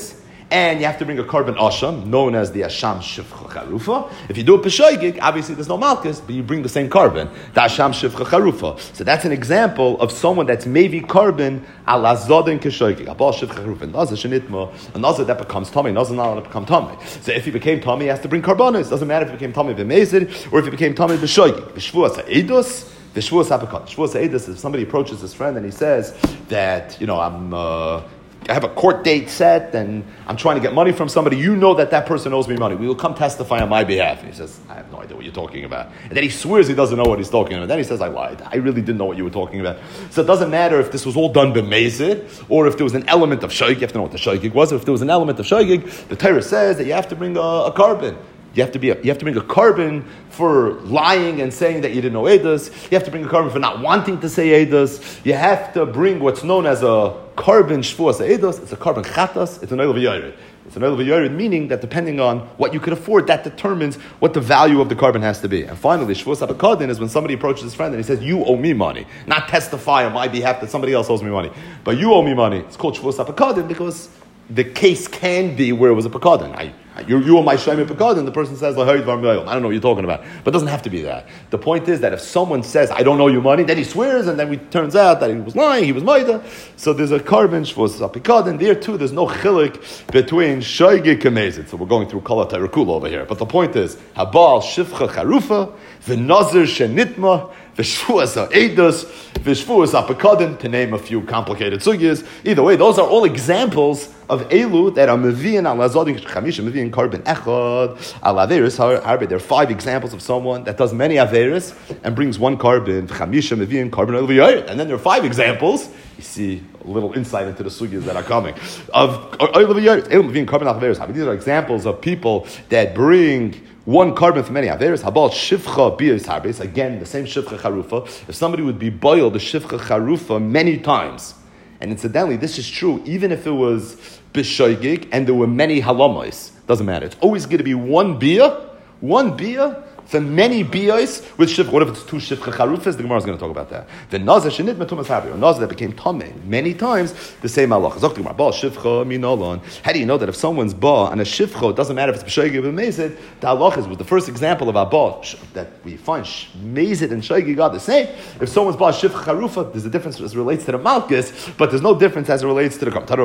and you have to bring a carbon asham, known as the asham shivcha charufa. If you do it b'shoigig, obviously there's no malchus, but you bring the same carbon, the asham shivcha charufa. So that's an example of someone that's maybe carbon ala zodin keshoigig. Abal shivcha charufa, nazar shenitma, a nazar that becomes tummy, nazar not that become tummy. So if he became tummy, he has to bring carbonos. Doesn't matter if he became tummy b'mezid or if he became tummy b'shoigig. B'shvuas ha'edus. The Shvuas HaPekad. Shvuas HaEdus, if somebody approaches his friend and he says that, you know, I'm, uh, I have a court date set and I'm trying to get money from somebody, you know that that person owes me money. We will come testify on my behalf. And he says, I have no idea what you're talking about. And then he swears he doesn't know what he's talking about. And then he says, I lied. I really didn't know what you were talking about. So it doesn't matter if this was all done b'mezid or if there was an element of shoygig. You have to know what the shoygig was. If there was an element of shoygig, the Torah says that you have to bring a, a carbon. You have to be. A, you have to bring a carbon for lying and saying that you didn't know edus. You have to bring a carbon for not wanting to say edus. You have to bring what's known as a carbon shvuas edus. It's a carbon chatas. It's an oil v'yored. It's an oil v'yored, meaning that depending on what you could afford, that determines what the value of the carbon has to be. And finally, shvuas apekadin is when somebody approaches his friend and he says, "You owe me money," not testify on my behalf that somebody else owes me money, but you owe me money. It's called shvuas apekadin because the case can be where it was a pekadin. I. You, you are my shayim pekad, and the person says, I don't know what you're talking about. But it doesn't have to be that. The point is that if someone says, I don't owe you money, then he swears, and then it turns out that he was lying, he was maida. So there's a carbon shvus pekad, and there too, there's no chilik between shaygig and mezid. So we're going through kala terakula over here. But the point is, habal shivcha charufa, v'nazir shenitma, v'shvuas ha'edus, v'shvuas ha'pekadin, to name a few complicated sugyas. Either way, those are all examples of elu that are mevi'in al azodik chamisha, mevi'in carbon echad al averis harbe. There are five examples of someone that does many averis and brings one carbon chamisha mevi'in carbon al v'yoyed. And then there are five examples. You see a little insight into the sugyas that are coming of oil v'yoyed. Elu mevi'in carbon al averis. These are examples of people that bring one carbon for many averis. Habal shivcha biyos harbes. Again, the same shivcha charufa. If somebody would be boiled the shivcha charufa many times. And incidentally, this is true even if it was b'shoigig and there were many halamais. Doesn't matter. It's always going to be one bia, one bia for many bias with shivcha. What if it's two shivcha charufas? The Gemara is going to talk about that. The nazar shenit metumas habi, or nazar that became tameh many times, the same halach. Zok the Gemara, ba shivcha minolon. How do you know that if someone's ba and a shivcha, it doesn't matter if it's b'shoigig or mezid? The halach is with the first example of a ba that we find mezid and shoigig are the same. If someone's ba shivcha charufa, there's a difference as it relates to the malchus, but there's no difference as it relates to the carbon.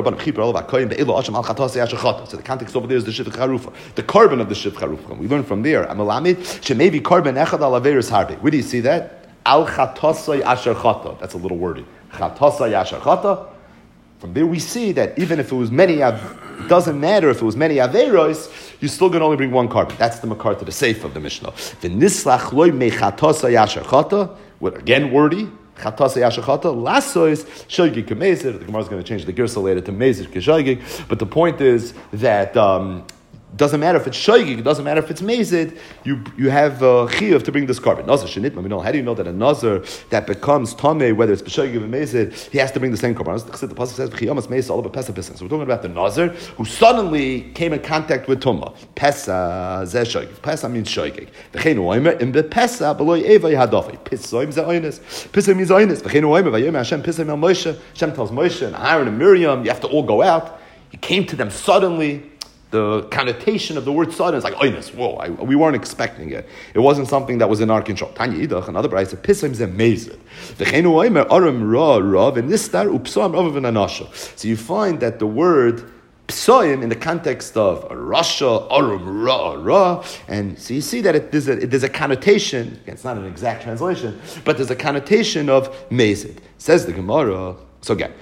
So the context over there is the shivcha charufa, the carbon of the shivcha charufa. We learn from there. Amalamid. Maybe carbon echad al averis harbe. Where do you see that? Al chatasay asher chata. That's a little wordy. Chatasay asher chata. From there we see that even if it was many, it doesn't matter if it was many averos, you're still going to only bring one carbon. That's the makar to the seif of the Mishnah. The nislach loy me chatasay asher chata. Again wordy. Chatasay asher chata. Lasois shoygig kemezir. The Gemara is going to change the girsa later to mezir keshoygig. But the point is that. Um, Doesn't matter if it's shoygig, it doesn't matter if it's mezid, you you have a chiyuv to bring this carbon. Nazar shenitma, we know, how do you know that a nazar that becomes tameh, whether it's b'shoygig or mezid, he has to bring the same carbon? The pasuk says, v'chiyamas meis all of a pesa pesa. So we're talking about the nazar who suddenly came in contact with tumah. Pesa zeh shoygig. Pesa means shoygig. V'cheinu oimer, in the pesa, b'loi eva yihadafi. Pisoim zeh oines. Pisa means oines. V'cheinu oimer, v'yom Hashem, pisa me'al Moshe. Hashem tells Moshe and Aaron and Miriam, you have to all go out. He came to them suddenly. The connotation of the word sudden is like oinus. Whoa, I, we weren't expecting it. It wasn't something that was in our control. Tanya idach, another brayse said, "Pisim ze mezid." V'cheinu oimer aram ra ra v'nistar upsam rav v'nanasha. So you find that the word psoim in the context of rasha aram ra ra, and so you see that it, there's, a, it, there's a connotation. It's not an exact translation, but there's a connotation of mezid. Says the Gemara. So again,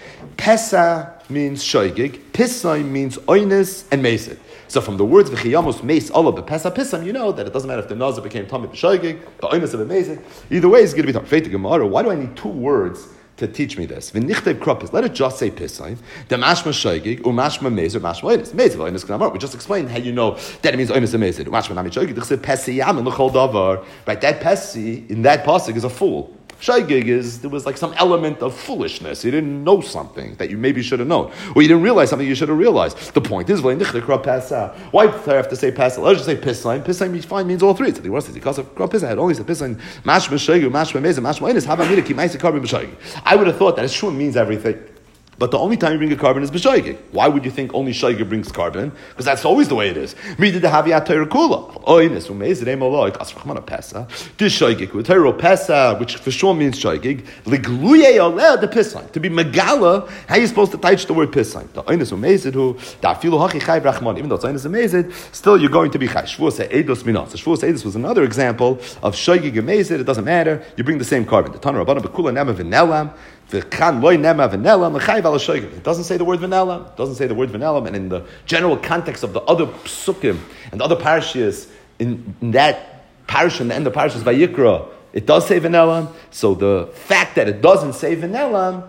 Pesa means shoygig, Pisai means oines and mesid. So from the words v'chiyamus meis olav b'pesa pisam, you know that it doesn't matter if the nazar became tamid b'shoygig, the oines of a mesid. Either way, it's going to be tamid. Feit Gemara. Why do I need two words to teach me this? V'nichtev kropis. Let it just say pisai. The mashma shoygig umashma mesid mashma oines. Mesid oines kanamar. We just explained how you know that it means oines and mesid. Umashma nami shoygig. They say pesi yam and l'chol davar. Right, that pesi in that pasuk is a fool. Shaygig is, there was like some element of foolishness. You didn't know something that you maybe should have known. Or you didn't realize something you should have realized. The point is, why do I have to say pasa? Let's just say pisain. Pisain fine means all three. So the worst is because of krab pisa. I had only said pisain. Mashma shaygig, mashma mezim, mashma inis. How about me to keep my carbon b'shaygig? I would have thought that it sure means everything. But the only time you bring a carbon is b'shoigig. Why would you think only shoigig brings carbon? Because that's always the way it is. This shoigig with Torah pesa, which for sure means shoigig. To be megala, how are you supposed to touch the word pisain? Even though it's is amazing, still you're going to be chay. Shvuas Eidos minas. Shvuas Eidos was another example of shoigig amazing. It doesn't matter. You bring the same carbon. The Tanur Rabbanan bekula nema v'nelam. It doesn't say the word vanilla. It doesn't say the word vanilla. And in the general context of the other psukim and the other parashas, in, in that parasha, in the end of parashas Vayikra, it does say vanilla. So the fact that it doesn't say vanilla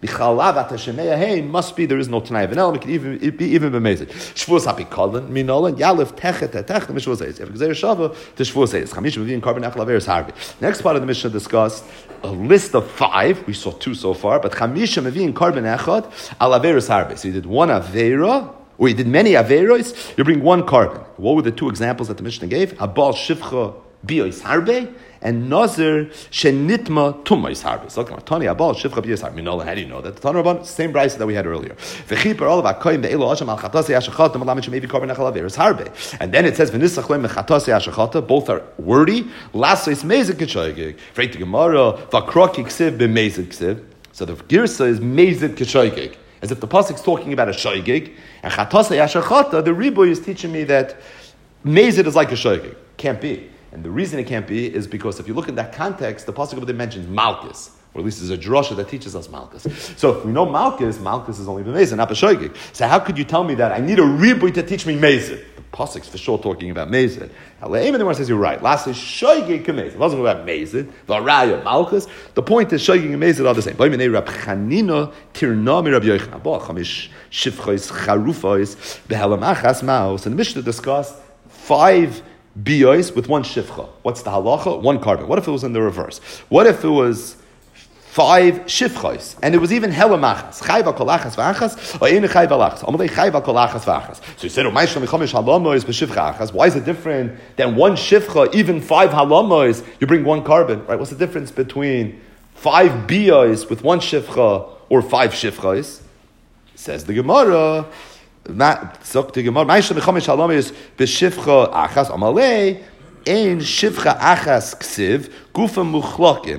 must be there is no Tanai vanilla. It could even it be even amazing. Shvuas hapikolin minolan yalif techet techet mishvuas eis. If gzeir shava to shvuas eis. Chamish mevin carbon echel averis harbi. Next part of the Mishnah discussed a list of five. We saw two so far, but chamish mevin carbon echad al averis harbi. So you did one avera. Or you did many averos. You bring one carbon. What were the two examples that the Mishnah gave? Habal shivcha biois harbe. And Nazir Shenitma Tumais Harbi. So Tani Abal Shivcha Biyas Harbi. How do you know that? The Tana Rabban, same brayso that we had earlier. V'chiper all of Akoyim Ve'elo Hashem Al Chatasi Ashachata Malamet Shemevi Korban Echal Averis Harbi. And then it says V'nisach Leim Chatasi Ashachata. Both are wordy. Lasso Mezik K'Shoigig. Freit the Gemara V'Krok Ksiv B'Mezik Ksiv. So the Girsa is Mezik K'Shoigig, as if the pasuk is talking about a shoigig, and Chatasi Ashachata. The Riboy is teaching me that Mezik is like a shoigig. Can't be. And the reason it can't be is because if you look in that context, the pasuk over there mentions Malchus, or at least there's a drasha that teaches us Malchus. So if we know Malchus, Malchus is only B'mezid, not B'shoigig. So how could you tell me that I need a ribui to teach me Mezid? The pasuk's for sure talking about Mezid. Even the one says you're right. Last is Shoigig K'mezid. It wasn't about Mezid. V'araya Malchus. The point is Shoigig and Mezid are the same. B'minei Rab Chanina Tirnami Rab Yochanan. Bo Chamish Shivchois Charufos Behelam Achas Maos. And the Mishnah discussed five biois with one shifcha. What's the halacha? One carbon. What if it was in the reverse? What if it was five shifchos and it was even helamachas? Chayva kolachas v'achas or ein chayva lachas? Amalei chayva kolachas v'achas. So you said, "Oh, ma'ishlam michamish halamois b'shifcha achas." Why is it different than one shifcha? Even five halamois, you bring one carbon, right? What's the difference between five biois with one shifcha or five shifchos? Says the Gemara. Sagt die Gemara, "Ma'ishlam michamish halamois b'shifcha achas." Amalei ein shifcha achas ksiv gufa muchlakim.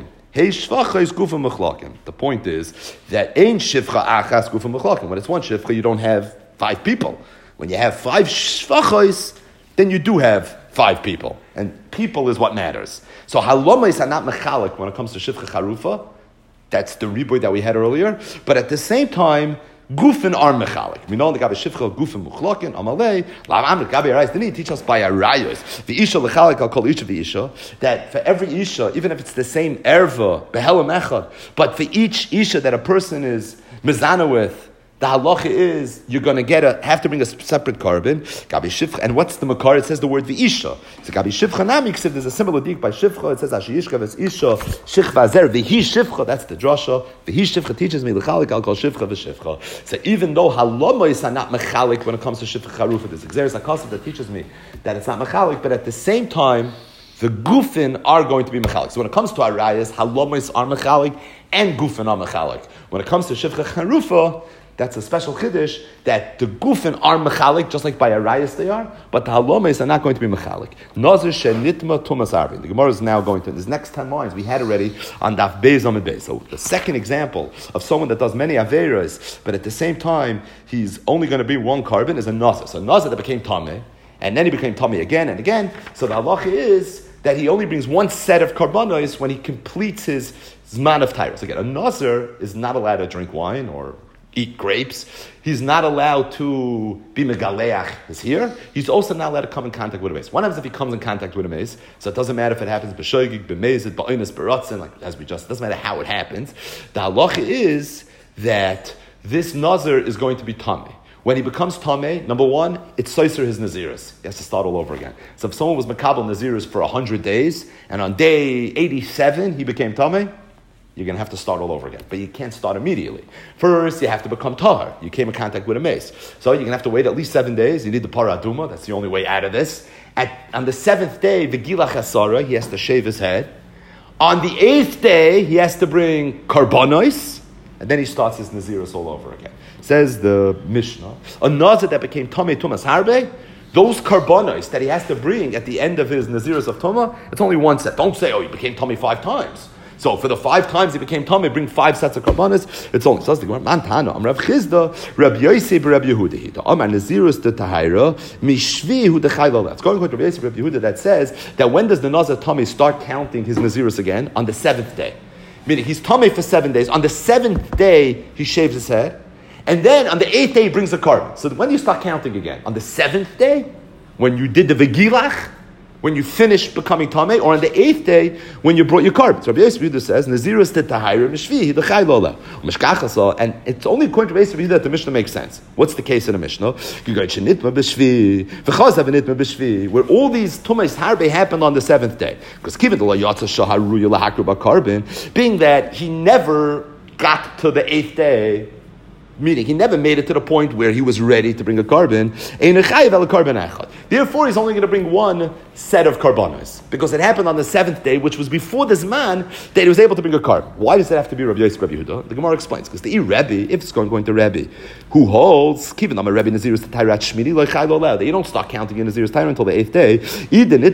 The point is that ein shivcha achas gufa mechlakim. When it's one shivcha, you don't have five people. When you have five shvachos, then you do have five people, and people is what matters. So halomais are not mechalik when it comes to shivcha charufa. That's the riboy that we had earlier. But at the same time, Gufin are mechalik. We know the Gabi Shivcha Gufin Muchlakin Amalei. Lavam Gabi Arais. Then he teach us by Arayos. The Isha lechalik. I'll call Isha the Isha. That for every Isha, even if it's the same erva behelam echad, but for each Isha that a person is mizana with, the halacha is you're going to get a have to bring a separate carbon. Gabi Shivcha. And what's the makar? It says the word the Isha. So Gabi Shivcha Namik. There's a similar dik by Shivcha. It says Ashiyishka ves Isha Shivcha Zer V'hi Shivcha. That's the drasha. V'hi Shivcha teaches me lechalik. I'll call Shivcha v'Shivcha. So even though halamois are not mechalik when it comes to Shivcha Charufa, there's Xeris Akasif that teaches me that it's not mechalik, but at the same time the gufin are going to be mechalik. So when it comes to arayas, halamois are mechalik and gufin are mechalik. When it comes to Shivcha Charufa, that's a special chiddush that the gufin are mechalik, just like by arayas they are, but the halomes are not going to be mechalik. Nazir shenitma tumas arvin. The Gemara is now going to, this next ten lines we had already on daf beis amid beis. So the second example of someone that does many averas, but at the same time he's only going to be one carbon is a nazir. So a nazir that became tameh, and then he became tameh again and again. So the halacha is that he only brings one set of karbanos when he completes his zman of tyrus. Again, a nazir is not allowed to drink wine or eat grapes. He's not allowed to be megaleach is here. He's also not allowed to come in contact with a mace. What happens if he comes in contact with a mace? So it doesn't matter if it happens b'shoigig, b'mezid, b'oinus, b'rotzen, like as we just, it doesn't matter how it happens. The halacha is that this nazir is going to be tameh. When he becomes tameh, number one, it's soiser his naziris. He has to start all over again. So if someone was makabel naziris for one hundred days, and on day eighty-seven he became tameh, you're going to have to start all over again. But you can't start immediately. First, you have to become tahar. You came in contact with a mace. So you're going to have to wait at least seven days. You need the para aduma. That's the only way out of this. At, on the seventh day, v'gila chasara, he has to shave his head. On the eighth day, he has to bring karbanos. And then he starts his Nazirus all over again. Says the Mishnah, a Nazir that became Tamei Tumas Harbe, those karbonos that he has to bring at the end of his Nazirus of Tumah, it's only one set. Don't say, oh, he became Tamei five times. So for the five times he became Tamei, bring five sets of karbonos. It's only, so that's the Gemara, Man Tana, Am Rav Chizda, Rabbi Yosef, Rabbi Yehuda, the Amar Nazirus de Tahira, Mishvi Hu de Chayla. It's going to Rabbi Yosef, Rabbi Yehuda that says that when does the Nazir Tamei start counting his Nazirus again? On the seventh day. Meaning he's Tamei for seven days. On the seventh day, he shaves his head. And then on the eighth day, he brings a carbon. So when do you start counting again? On the seventh day? When you did the Vegilach? When you finished becoming Tamei? Or on the eighth day, when you brought your carbon? So Rabbi Yosef Yehuda says, Nazirus te tahayra mishvi, the chay lola. And it's only according to Rabbi Yosef Yehuda that the Mishnah makes sense. What's the case in the Mishnah? Where all these Tumas Harbe happened on the seventh day. Because being that he never got to the eighth day, meaning he never made it to the point where he was ready to bring a carbon. Therefore, he's only going to bring one set of carbonos, because it happened on the seventh day, which was before this man that he was able to bring a carbon. Why does it have to be Rabbi Yosef, Rabbi Yehuda? The Gemara explains, because the E Rebbe, if it's going, going to Rebbe, who holds, even I'm a Rebbe Nazirus to Tairat Shmini, like that you don't start counting in Nazirus Tairat until the eighth day. If you're going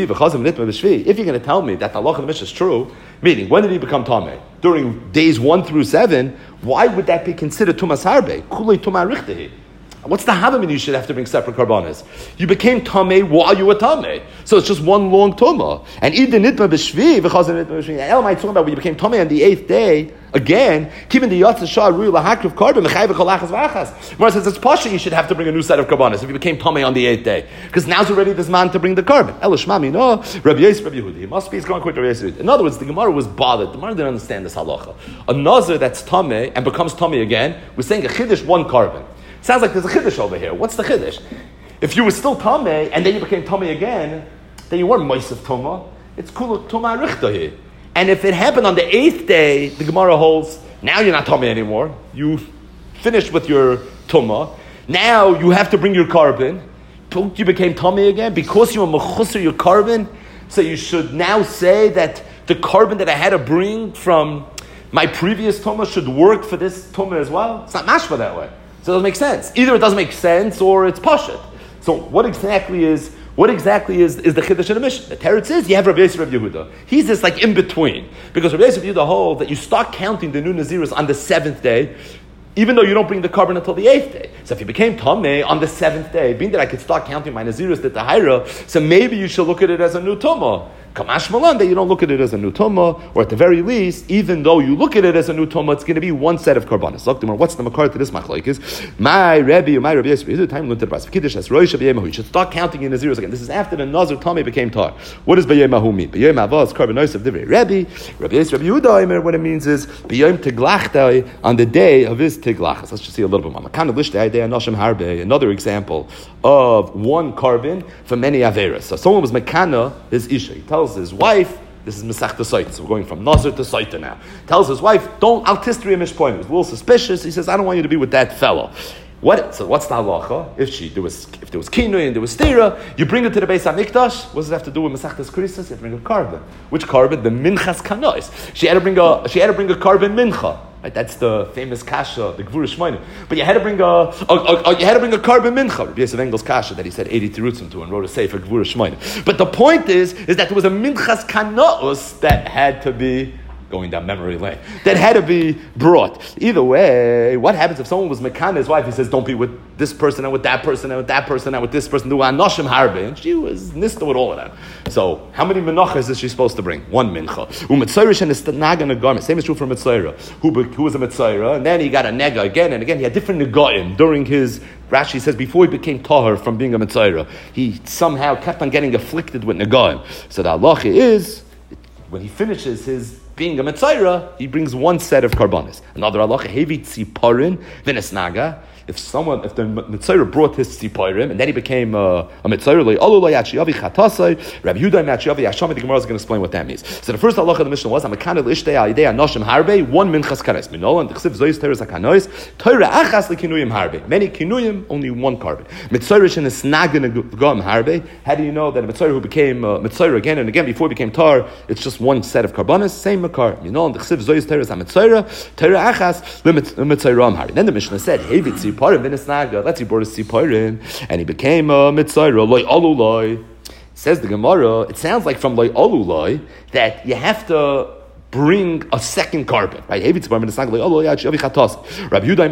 to tell me that the halacha of the Mishnah is true, meaning when did he become Tamei? During days one through seven, why would that be considered Tumas Harbe? Kulei Tumah Richtehi. What's the havamina you should have to bring separate karbanos? You became Tamei while you were Tamei. So it's just one long Tumah. And Ida Nitma B'Shvi, V'chazan Nitma B'Shvi. El, am I talking about when you became Tamei on the eighth day? Again, keeping the Yatza Shah Rui Lahakriv Karban, Mechai V'cholachas V'achas. Mara says it's Pasha, you should have to bring a new set of karbanos if you became Tamei on the eighth day. Because now's already this man to bring the carbon. El Shmami, no, Rabbi Yosef, Rabbi Yehuda. He must be, he's going quick to Rabbi Yosef. In other words, the Gemara was bothered. The Gemara didn't understand this halacha. A Nazir that's Tamei and becomes Tamei again, was saying a Chiddush, one carbon. Sounds like there's a chiddush over here. What's the chiddush? If you were still Tamei and then you became Tamei again, then you weren't Moisef Tumah. It's Kula Tumah Richtahi. And if it happened on the eighth day, the Gemara holds, now you're not Tamei anymore. You finished with your Tumah. Now you have to bring your carbon. You became Tamei again because you were Mechusar your carbon. So you should now say that the carbon that I had to bring from my previous Tumah should work for this Tumah as well. It's not mashma that way. So it doesn't make sense. Either it doesn't make sense or it's pashut. So what exactly is what exactly is, is the chiddush in the Mishnah? The teretz is you have Rabbi Yosef, Rabbi Yehuda. He's this like in between, because Rabbi Yosef, Rabbi Yehuda hold that you start counting the new Nazirus on the seventh day, even though you don't bring the carbon until the eighth day. So if you became Tamei on the seventh day, being that I could start counting my Nazirus the Tahira, so maybe you should look at it as a new Tumah. Kamash Malan, that you don't look at it as a new Tumah, or at the very least, even though you look at it as a new Tumah, it's going to be one set of karbanos. Look, what's the makar to this machlokes? My Rebbe or my Rebbe Yosef, the time learned the price. Kiddush as Rosh B'Yemahu. You should start counting in the zeros again. This is after the Nazir Tamei became Tar. What does B'Yemahu mean? B'Yemahu is karbanos of Divrei Rebbe. Rabbi Yosef, Rabbi Yehuda. What it means is B'Yom Tiglachtai, on the day of his Tiglachas. Let's just see a little bit more. Kind of lishtei day Anoshim Harbe. Another example of one carbon for many averas. So someone was mekana his isha. He tells his wife. This is Masechta Saita. So we're going from Nazir to Saita now. Tells his wife, don't, I'll tistri a mishpoin. He was a little suspicious. He says, I don't want you to be with that fellow. What? So what's the halacha? If she, there was, if there was kinui and there was stira, you bring it to the Beis HaMikdash. What does it have to do with Masechtas Krisos? You have to bring a carbon. Which carbon? The minchas kanois. She had to bring a, she had to bring a carbon mincha. Right? That's the famous kasha, the Gvura Shmoyne. But you had to bring a, a, a, a you had to bring a carbon mincha. Rabbi Yosef Engel's kasha that he said eighty tirutzim to and wrote a sefer Gvura Shmoyne. But the point is, is that there was a minchas kanoos that had to be going down memory lane, that had to be brought. Either way, what happens if someone was mekana his wife? He says, don't be with this person and with that person and with that person and with this person. Do anoshim harbe, and she was nista with all of them. So, how many menachas is she supposed to bring? One mincha. Umetzairish and istanaga in a garment. Same is true for Metzaira. Who, who was a Metzaira, and then he got a nega again and again. He had different negaim during his. Rashi says before he became tahar from being a Metzaira, he somehow kept on getting afflicted with negaim. So the halacha is when he finishes his being a Metzaira, he brings one set of karbanis. Another halacha, hevi tziparin v'nesnaga. if someone, if the Mitzayra brought his Tziporim, and then he became uh, a Mitzayra, like, Olu lo yachiyavi chatasai, Rabbi Yehuda yachiyavi yashami, the Gemara is going to explain what that means. So the first halacha of the Mishnah was, Amakana l'ishtei al-yidei anoshim harbe, one minchas kares. Minol, and the Chsiv zoyis teres hakanois, Torah achas l'kinuyim harbe. Many kinuyim, only one carbon. Mitzayra shen esnagan gom harbe. How do you know that a Mitzayra who became uh, Mitzayra again and again before he became tar, it's just one set of karbanis, same makar. Minol, and the Chsiv zoyis teres ha-Mitzayra, Torah achas l'Mitzayra harbe. Then the Mishnah said, hey, Tziporim v'nesnaga, let's say he brought his Tziporim, and he became a Mitzayra, loy aluloi. Says the Gemara, it sounds like from loy aluloi that you have to bring a second carbon, right? Rabbi Yehuda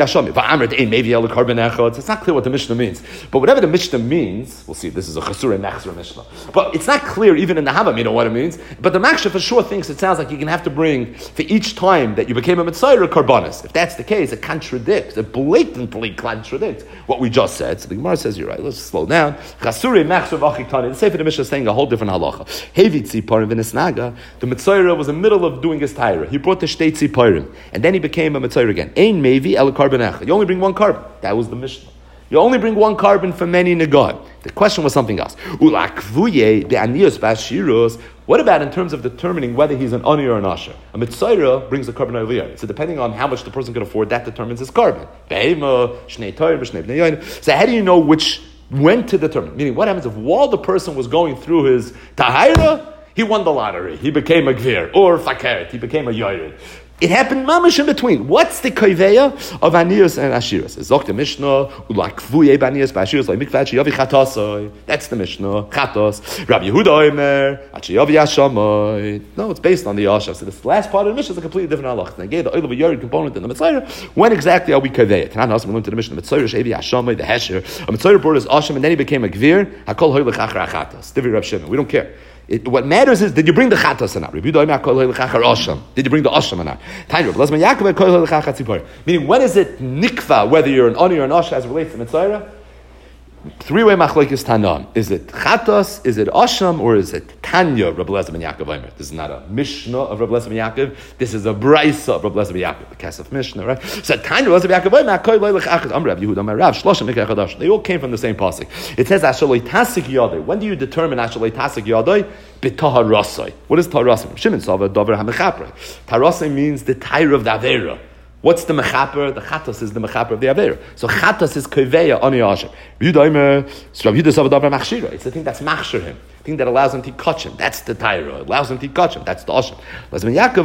It's not clear what the Mishnah means, but whatever the Mishnah means, we'll see. This is a Chasura Machzor Mishnah, but it's not clear even in the Havam. You know what it means, but the Maksha for sure thinks it sounds like you can have to bring for each time that you became a Mitzayra karbanis. If that's the case, it contradicts, it blatantly contradicts what we just said. So the Gemara says you're right. Let's slow down. Chasura Machzor V'Achitani. The Sefer the Mishnah is saying a whole different halacha. Hevitzi Parim V'Nesnaga. The Mitzayra was a middle of doing his Taira. He brought the Shtei Tziporim, and then he became a Mitzayra again. Ein Mevi El Carbon Echad. You only bring one carbon. That was the Mishnah. You only bring one carbon for many Negad. The question was something else. Ulakvuye de Anios Bashiros. What about in terms of determining whether he's an Ani or an Asher? A Mitzayra brings a carbon Aliyah. So depending on how much the person can afford, that determines his carbon. So how do you know which, when to determine? Meaning, what happens if while the person was going through his Tahira, he won the lottery. He became a gvir. Or fakert. He became a yored. It happened mamish in between. What's the koiveya of aniyos and ashiras? Zok the Mishnah, ulakvuye baniyos bashiras like mikvat shiyavi chatasoi. That's the Mishnah. Chatos. Rabbi Yehuda Omer, achiyavi yashamoi. No, it's based on the yasha. So this last part of the Mishnah is a completely different halach. They gave the oil of a yored component in the Mitzayra. When exactly are we koiveya? Can I ask? We learned to the Mishnah. Mitzayra shevi yashamoi the hesher. A Mitzayra brought his asham and then he became a gvir. Hakol hoylech achra chatas. Divi Rav Shimon. We don't care. It, what matters is, did you bring the chatas or not? Did you bring the asham or not? Meaning, when is it nikva, whether you're an ani or an asha, as it relates to Mitzayra? Three-way machlokes Tanam. Is it chatas, is it asham, or is it Tanya, Rabbi Elazar ben Yaakov Omer? This is not a Mishnah of Rabbi Elazar ben Yaakov. This is a Braisa of Rabbi Elazar ben Yaakov, the Kesef Mishnah, right? So Tanya, Rabbi Elazar ben Yaakov Omer, Kol loylech achad, Amr Rabbi Yehuda, Amr Rav, Shloshim Mikra Chadash. They all came from the same pasuk. It says Ashalei Tasik Yadai. When do you determine Ashalei Tasik Yadai? B'taharasai. What is taharasai? Shimon Sava Dover HaMechaper. Taharasai means the tire of the Avera. What's the mechaper? The chatos is the mechaper of the aver. So chatos is koveya ani asher. It's the thing that's machshir him, the thing that allows him to catch him. That's the tyra. It allows him to catch him. That's the asher. It's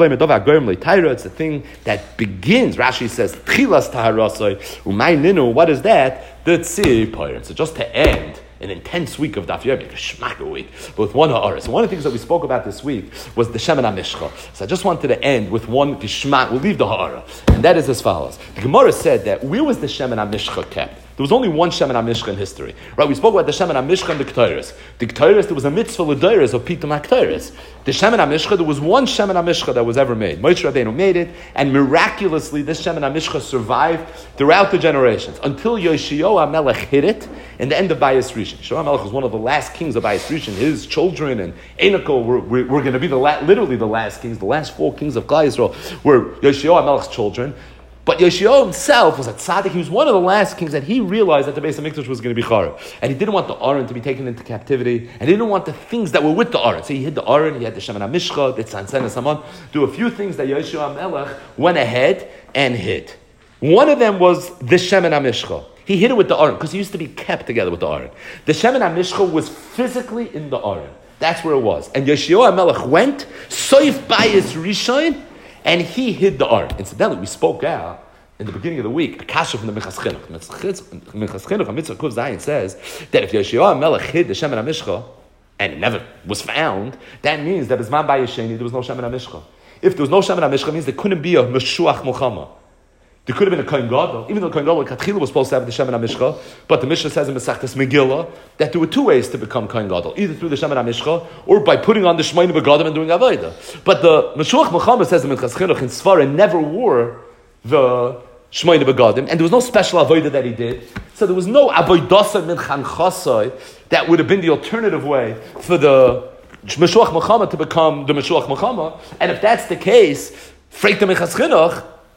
the thing that begins. Rashi says tchilas taharasoi umay ninu. What is that? The tzir. So just to end an intense week of Daf Yomi, a shmaka week, but with one ha'ara. So one of the things that we spoke about this week was the Shemen HaMishcha. So I just wanted to end with one geshmak. We'll leave the ha'ara, and that is as follows. The Gemara said that where was the Shemen HaMishcha kept? There was only one Shemen HaMishcha in history. Right? We spoke about the Shemen HaMishcha and the Ketores. The Ketores, there was a mitzvah l'deiros of Pitum HaKetores. The Shemen HaMishcha, there was one Shemen HaMishcha that was ever made. Moshe Rabbeinu made it, and miraculously this Shemen HaMishcha survived throughout the generations until Yoshiyahu HaMelech hit it in the end of Bayis Rishon. Yoshiyahu HaMelech was one of the last kings of Bayis Rishon. His children and Einako were, were, were going to be the la- literally the last kings. The last four kings of Klal Yisrael were Yoshiyahu HaMelech's children. But Yoshiyahu himself was a tzaddik. He was one of the last kings that he realized that the Beis HaMikdash was going to be charib. And he didn't want the Aron to be taken into captivity. And he didn't want the things that were with the Aron. So he hid the Aron, he had the Shemen HaMishcha, the Tzantzen and Saman. Do a few things that Yoshiyahu HaMelech went ahead and hid. One of them was the Shemen HaMishcha. He hid it with the Aron because he used to be kept together with the Aron. The Shemen HaMishcha was physically in the Aron. That's where it was. And Yoshiyahu HaMelech went, Soif Bayis Rishon, and he hid the Aron. Incidentally, we spoke out in the beginning of the week, a kasha from the Minchas Chinuch. Minchas Chinuch, a mitzvah Kuv Zayin says that if Yoshiyahu HaMelech hid the Shemen HaMishcha, and it never was found, that means that B'zman Bayisheni there was no Shemen HaMishcha. If there was no Shemen HaMishcha, it means there couldn't be a Meshuach Muchama. There could have been a Kohen Gadol, even though Kohen Gadol Katchila was supposed to have the Shemen HaMishcha, but the Mishnah says in Masechtas Megillah that there were two ways to become Kohen Gadol, either through the Shemen HaMishcha or by putting on the Shemaim Begadim and doing Avodah. But the Meshuach Muchama says in Minchas Chinuch in Sfara never wore the Shemaim Begadim, and there was no special Avodah that he did, so there was no Avodah Minchan Chasai that would have been the alternative way for the Meshuach Muchama to become the Meshuach Muchama. And if that's the case, Freik the Minchas Chinuch,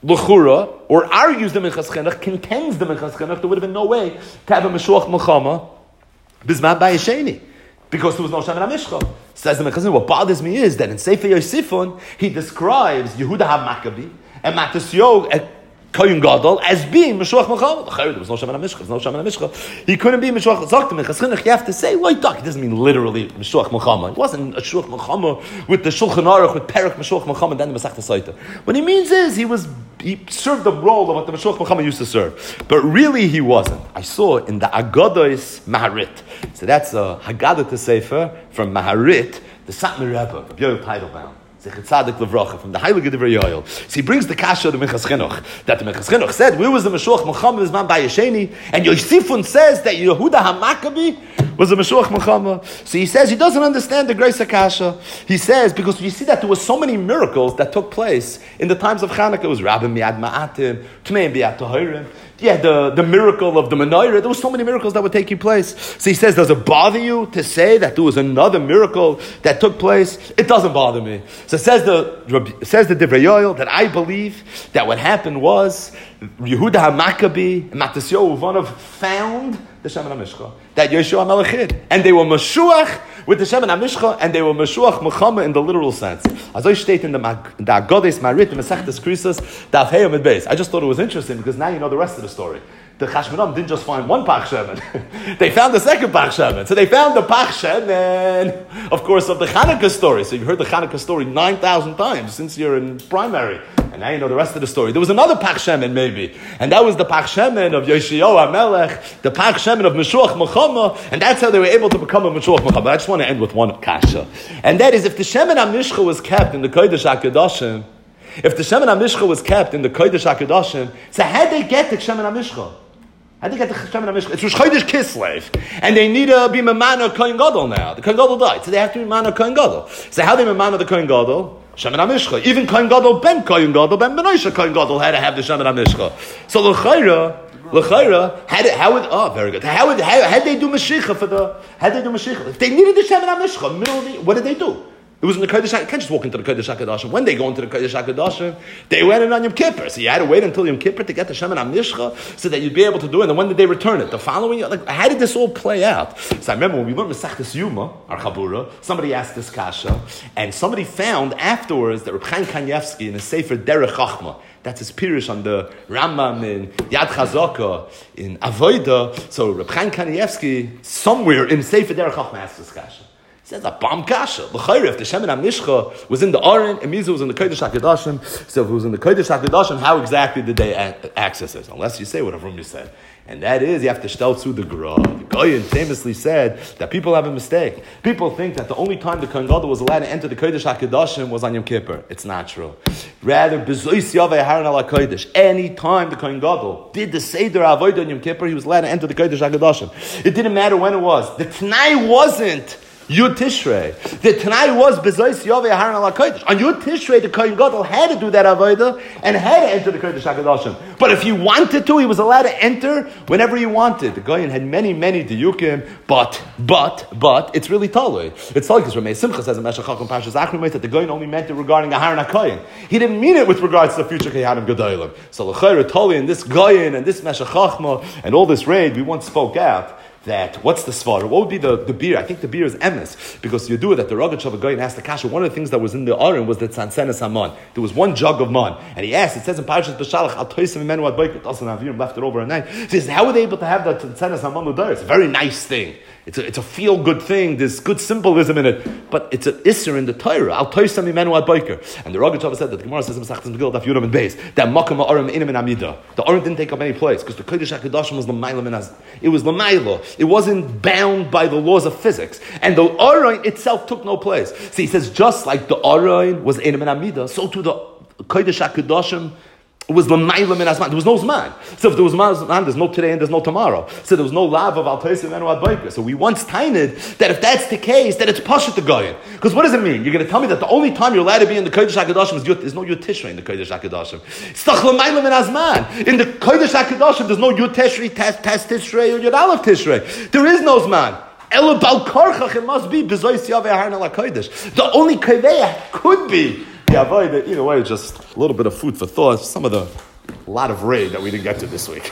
l'chura, or argues the Minchas Chinuch, contends the Minchas Chinuch, there would have been no way to have a Meshuach Melchama Bizman Bayesheni, because there was no Shemen HaMishcha. Says the Minchas Chinuch, what bothers me is that in Sefer Yosifon, he describes Yehuda HaMaccabi and Matisyo Kohen Gadol as being Meshuach Melchama. There was no Shemen HaMishcha, there was no Shemen HaMishcha. He couldn't be Meshuach. Zok to Minchas Chinuch, you have to say, like, duck, it doesn't mean literally Meshuach Melchama. It wasn't a Meshuach Melchama with the Shulchan Aruch, with Perek Meshuach Melchama, and then the Masechta Saita. What he means is, he was he served the role of what the Meshuach Melchama used to serve. But really he wasn't. I saw in the Agadois Maharit. So that's a Haggadah to Sefer from Maharit, the Satmar Rebbe, the Yoel Teitelbaum. Tzadik Levracha, from the Heilige Divrei Yoel. So he brings the kasha of the Minchas Chinuch, that the Minchas Chinuch said, where was the Meshuach Melchama Bizman Bayesheni? And Yosifun says that Yehuda HaMaccabi was the Meshuach Melchama. So he says he doesn't understand the Grace Kasha. He says, because you see that there were so many miracles that took place in the times of Chanukah. It was Rabbi Miad Ma'atim, Tmeim Biat Tahirim. Yeah, the, the miracle of the menorah. There were so many miracles that were taking place. So he says, does it bother you to say that there was another miracle that took place? It doesn't bother me. So says the says the Divrei Yoel that I believe that what happened was Yehuda HaMaccabi and Matisyo Uvanov found the Shemen HaMishcha that Yeshua HaMelech hid, and they were Meshuach with the Shemen HaMishcha, and they were Meshuach Melchama in the literal sense. As I state in the Agadois Maharit, the Masechtas Krisos, Daf Hey Amud Beis. I just thought it was interesting because now you know the rest of the story. The Chashmonaim didn't just find one Pach Shemen. They found the second Pach Shemen. So they found the Pach Shemen, of course, of the Chanukah story. So you've heard the Chanukah story nine thousand times since you're in primary. And now you know the rest of the story. There was another Pach Shemen maybe. And that was the Pach Shemen of Yoshiyahu HaMelech, the Pach Shemen of Meshuach Melchama. And that's how they were able to become a Meshuach Melchama. I just want to end with one kasha. And that is, if the Shemen HaMishcha was kept in the Kodesh HaKadoshim, if the Shemen HaMishcha was kept in the Kodesh HaKadoshim, so how'd they get the Shemen HaMishcha? How'd they get the Shemen HaMishcha? It's Rosh Chodesh Kislev. And they need to be Memana Kohen Gadol now. The Kohen Gadol died. So they have to be Memana Kohen Gadol. So how they Memana the Kohen Gadol? Shemen HaMishcha. Even Kohen Gadol, Ben Kohen Gadol, Ben Benoisha Kohen Gadol had to have the Shemen HaMishcha. So L'chaira, L'chaira, had it, how would, oh, very good. How would, how, how'd they do Mashiach for the, how'd they do Mashiach? If they needed the Shemen HaMishcha, middle of the, what did they do? It was in the Kodesh. You can't just walk into the Kodesh HaKadoshim. When they go into the Kodesh HaKadoshim, they went in on Yom Kippur. So you had to wait until Yom Kippur to get the Shemen HaMishcha so that you'd be able to do it. And then when did they return it? The following year? Like, how did this all play out? So I remember when we learned Masechtas Yuma, our Chabura, somebody asked this kasha, and somebody found afterwards that Reb Chaim Kanievsky in his Sefer Derech Chachma, that's his pirush on the Rambam in Yad Chazaka, in Avodah. So Reb Chaim Kanievsky, somewhere in Sefer Derech Chachma, asked this kasha. He says a bomb kasha. L'chayre, if the Shemen HaMishcha was in the Aron, and Mizu was in the Kodesh HaKadoshim, so if it was in the Kodesh HaKadoshim, how exactly did they access it? Unless you say whatever you said. And that is, you have to shtel to the Gra. The Goyen famously said that people have a mistake. People think that the only time the Kohen Gadol was allowed to enter the Kodesh HaKadoshim was on Yom Kippur. It's not true. Rather, Bezois Yaveh Haran Ala Kodesh. Any time the Kohen Gadol did the Seder Avodah on Yom Kippur, he was allowed to enter the Kodesh HaKadoshim. It didn't matter when it was. The Tanai wasn't Yud Tishrei. The Tanai was Bezois Yaveh Haran Ala Kodesh. On Yud Tishrei, the Kohen Gadol had to do that Avodah and had to enter the Kodesh HaKadoshim. But if he wanted to, he was allowed to enter whenever he wanted. The Goyen had many, many diyukim, but, but, but, it's really Talui. It's like this. Ramei Simcha says in Meshach Chacham Parshas Achrimos that the Goyen only meant it regarding Aharon HaKohen. He didn't mean it with regards to the future Kehanim Gedolim. So L'chayre Talui and this Goyen and this Meshach Chachma and all this raid, we once spoke out that, what's the svara? What would be the, the beer? I think the beer is emes, because you do it that the Rogatsh of a Goyen asked the kasha. One of the things that was in the Aron was the tzansenes haman. There was one jug of man, and he asked. It says in Parshas B'Shalach, "Al toisim imenu ad boiker." Doesn't have him left it over at night. He says, how were they able to have that tzansenes haman l'dar? It's a very nice thing. It's a, it's a feel good thing. There's good symbolism in it, but it's an isser in the Torah. Al toisim imenu ad boiker. And the Rogatsh said that the Gemara says in Masechtas Megillah Daf Yudam and Beis that makam ha'aron inim in amida. The Aron didn't take up any place because the Kodesh HaKadoshim was l'mayla min az. It was l'mayla. It wasn't bound by the laws of physics. And the Aron itself took no place. So he says, just like the Aron was Einem and Amida, so too the Kodesh HaKadoshim was l'mayla min azman. There was no zman. So if there was zman, there's no today and there's no tomorrow. So there was no lav of al toisim enu ad boiker. So we once tainted that if that's the case, that it's pashut the goyin. Because what does it mean? You're going to tell me that the only time you're allowed to be in the Kodesh HaKadoshim is yut, there's no Yud Tishrei in the Kodesh HaKadoshim. It's toch l'mayla min azman. In the Kodesh HaKadoshim, there's no Yud Tishrei, Tes Tishrei, or Yud Aleph Tishrei. There is no zman. Ela bal karchach, it must be bezois yaveh haran ala kodesh. The only kaveah could be Yeah, but either way, just a little bit of food for thought. Some of the, a lot of raid that we didn't get to this week.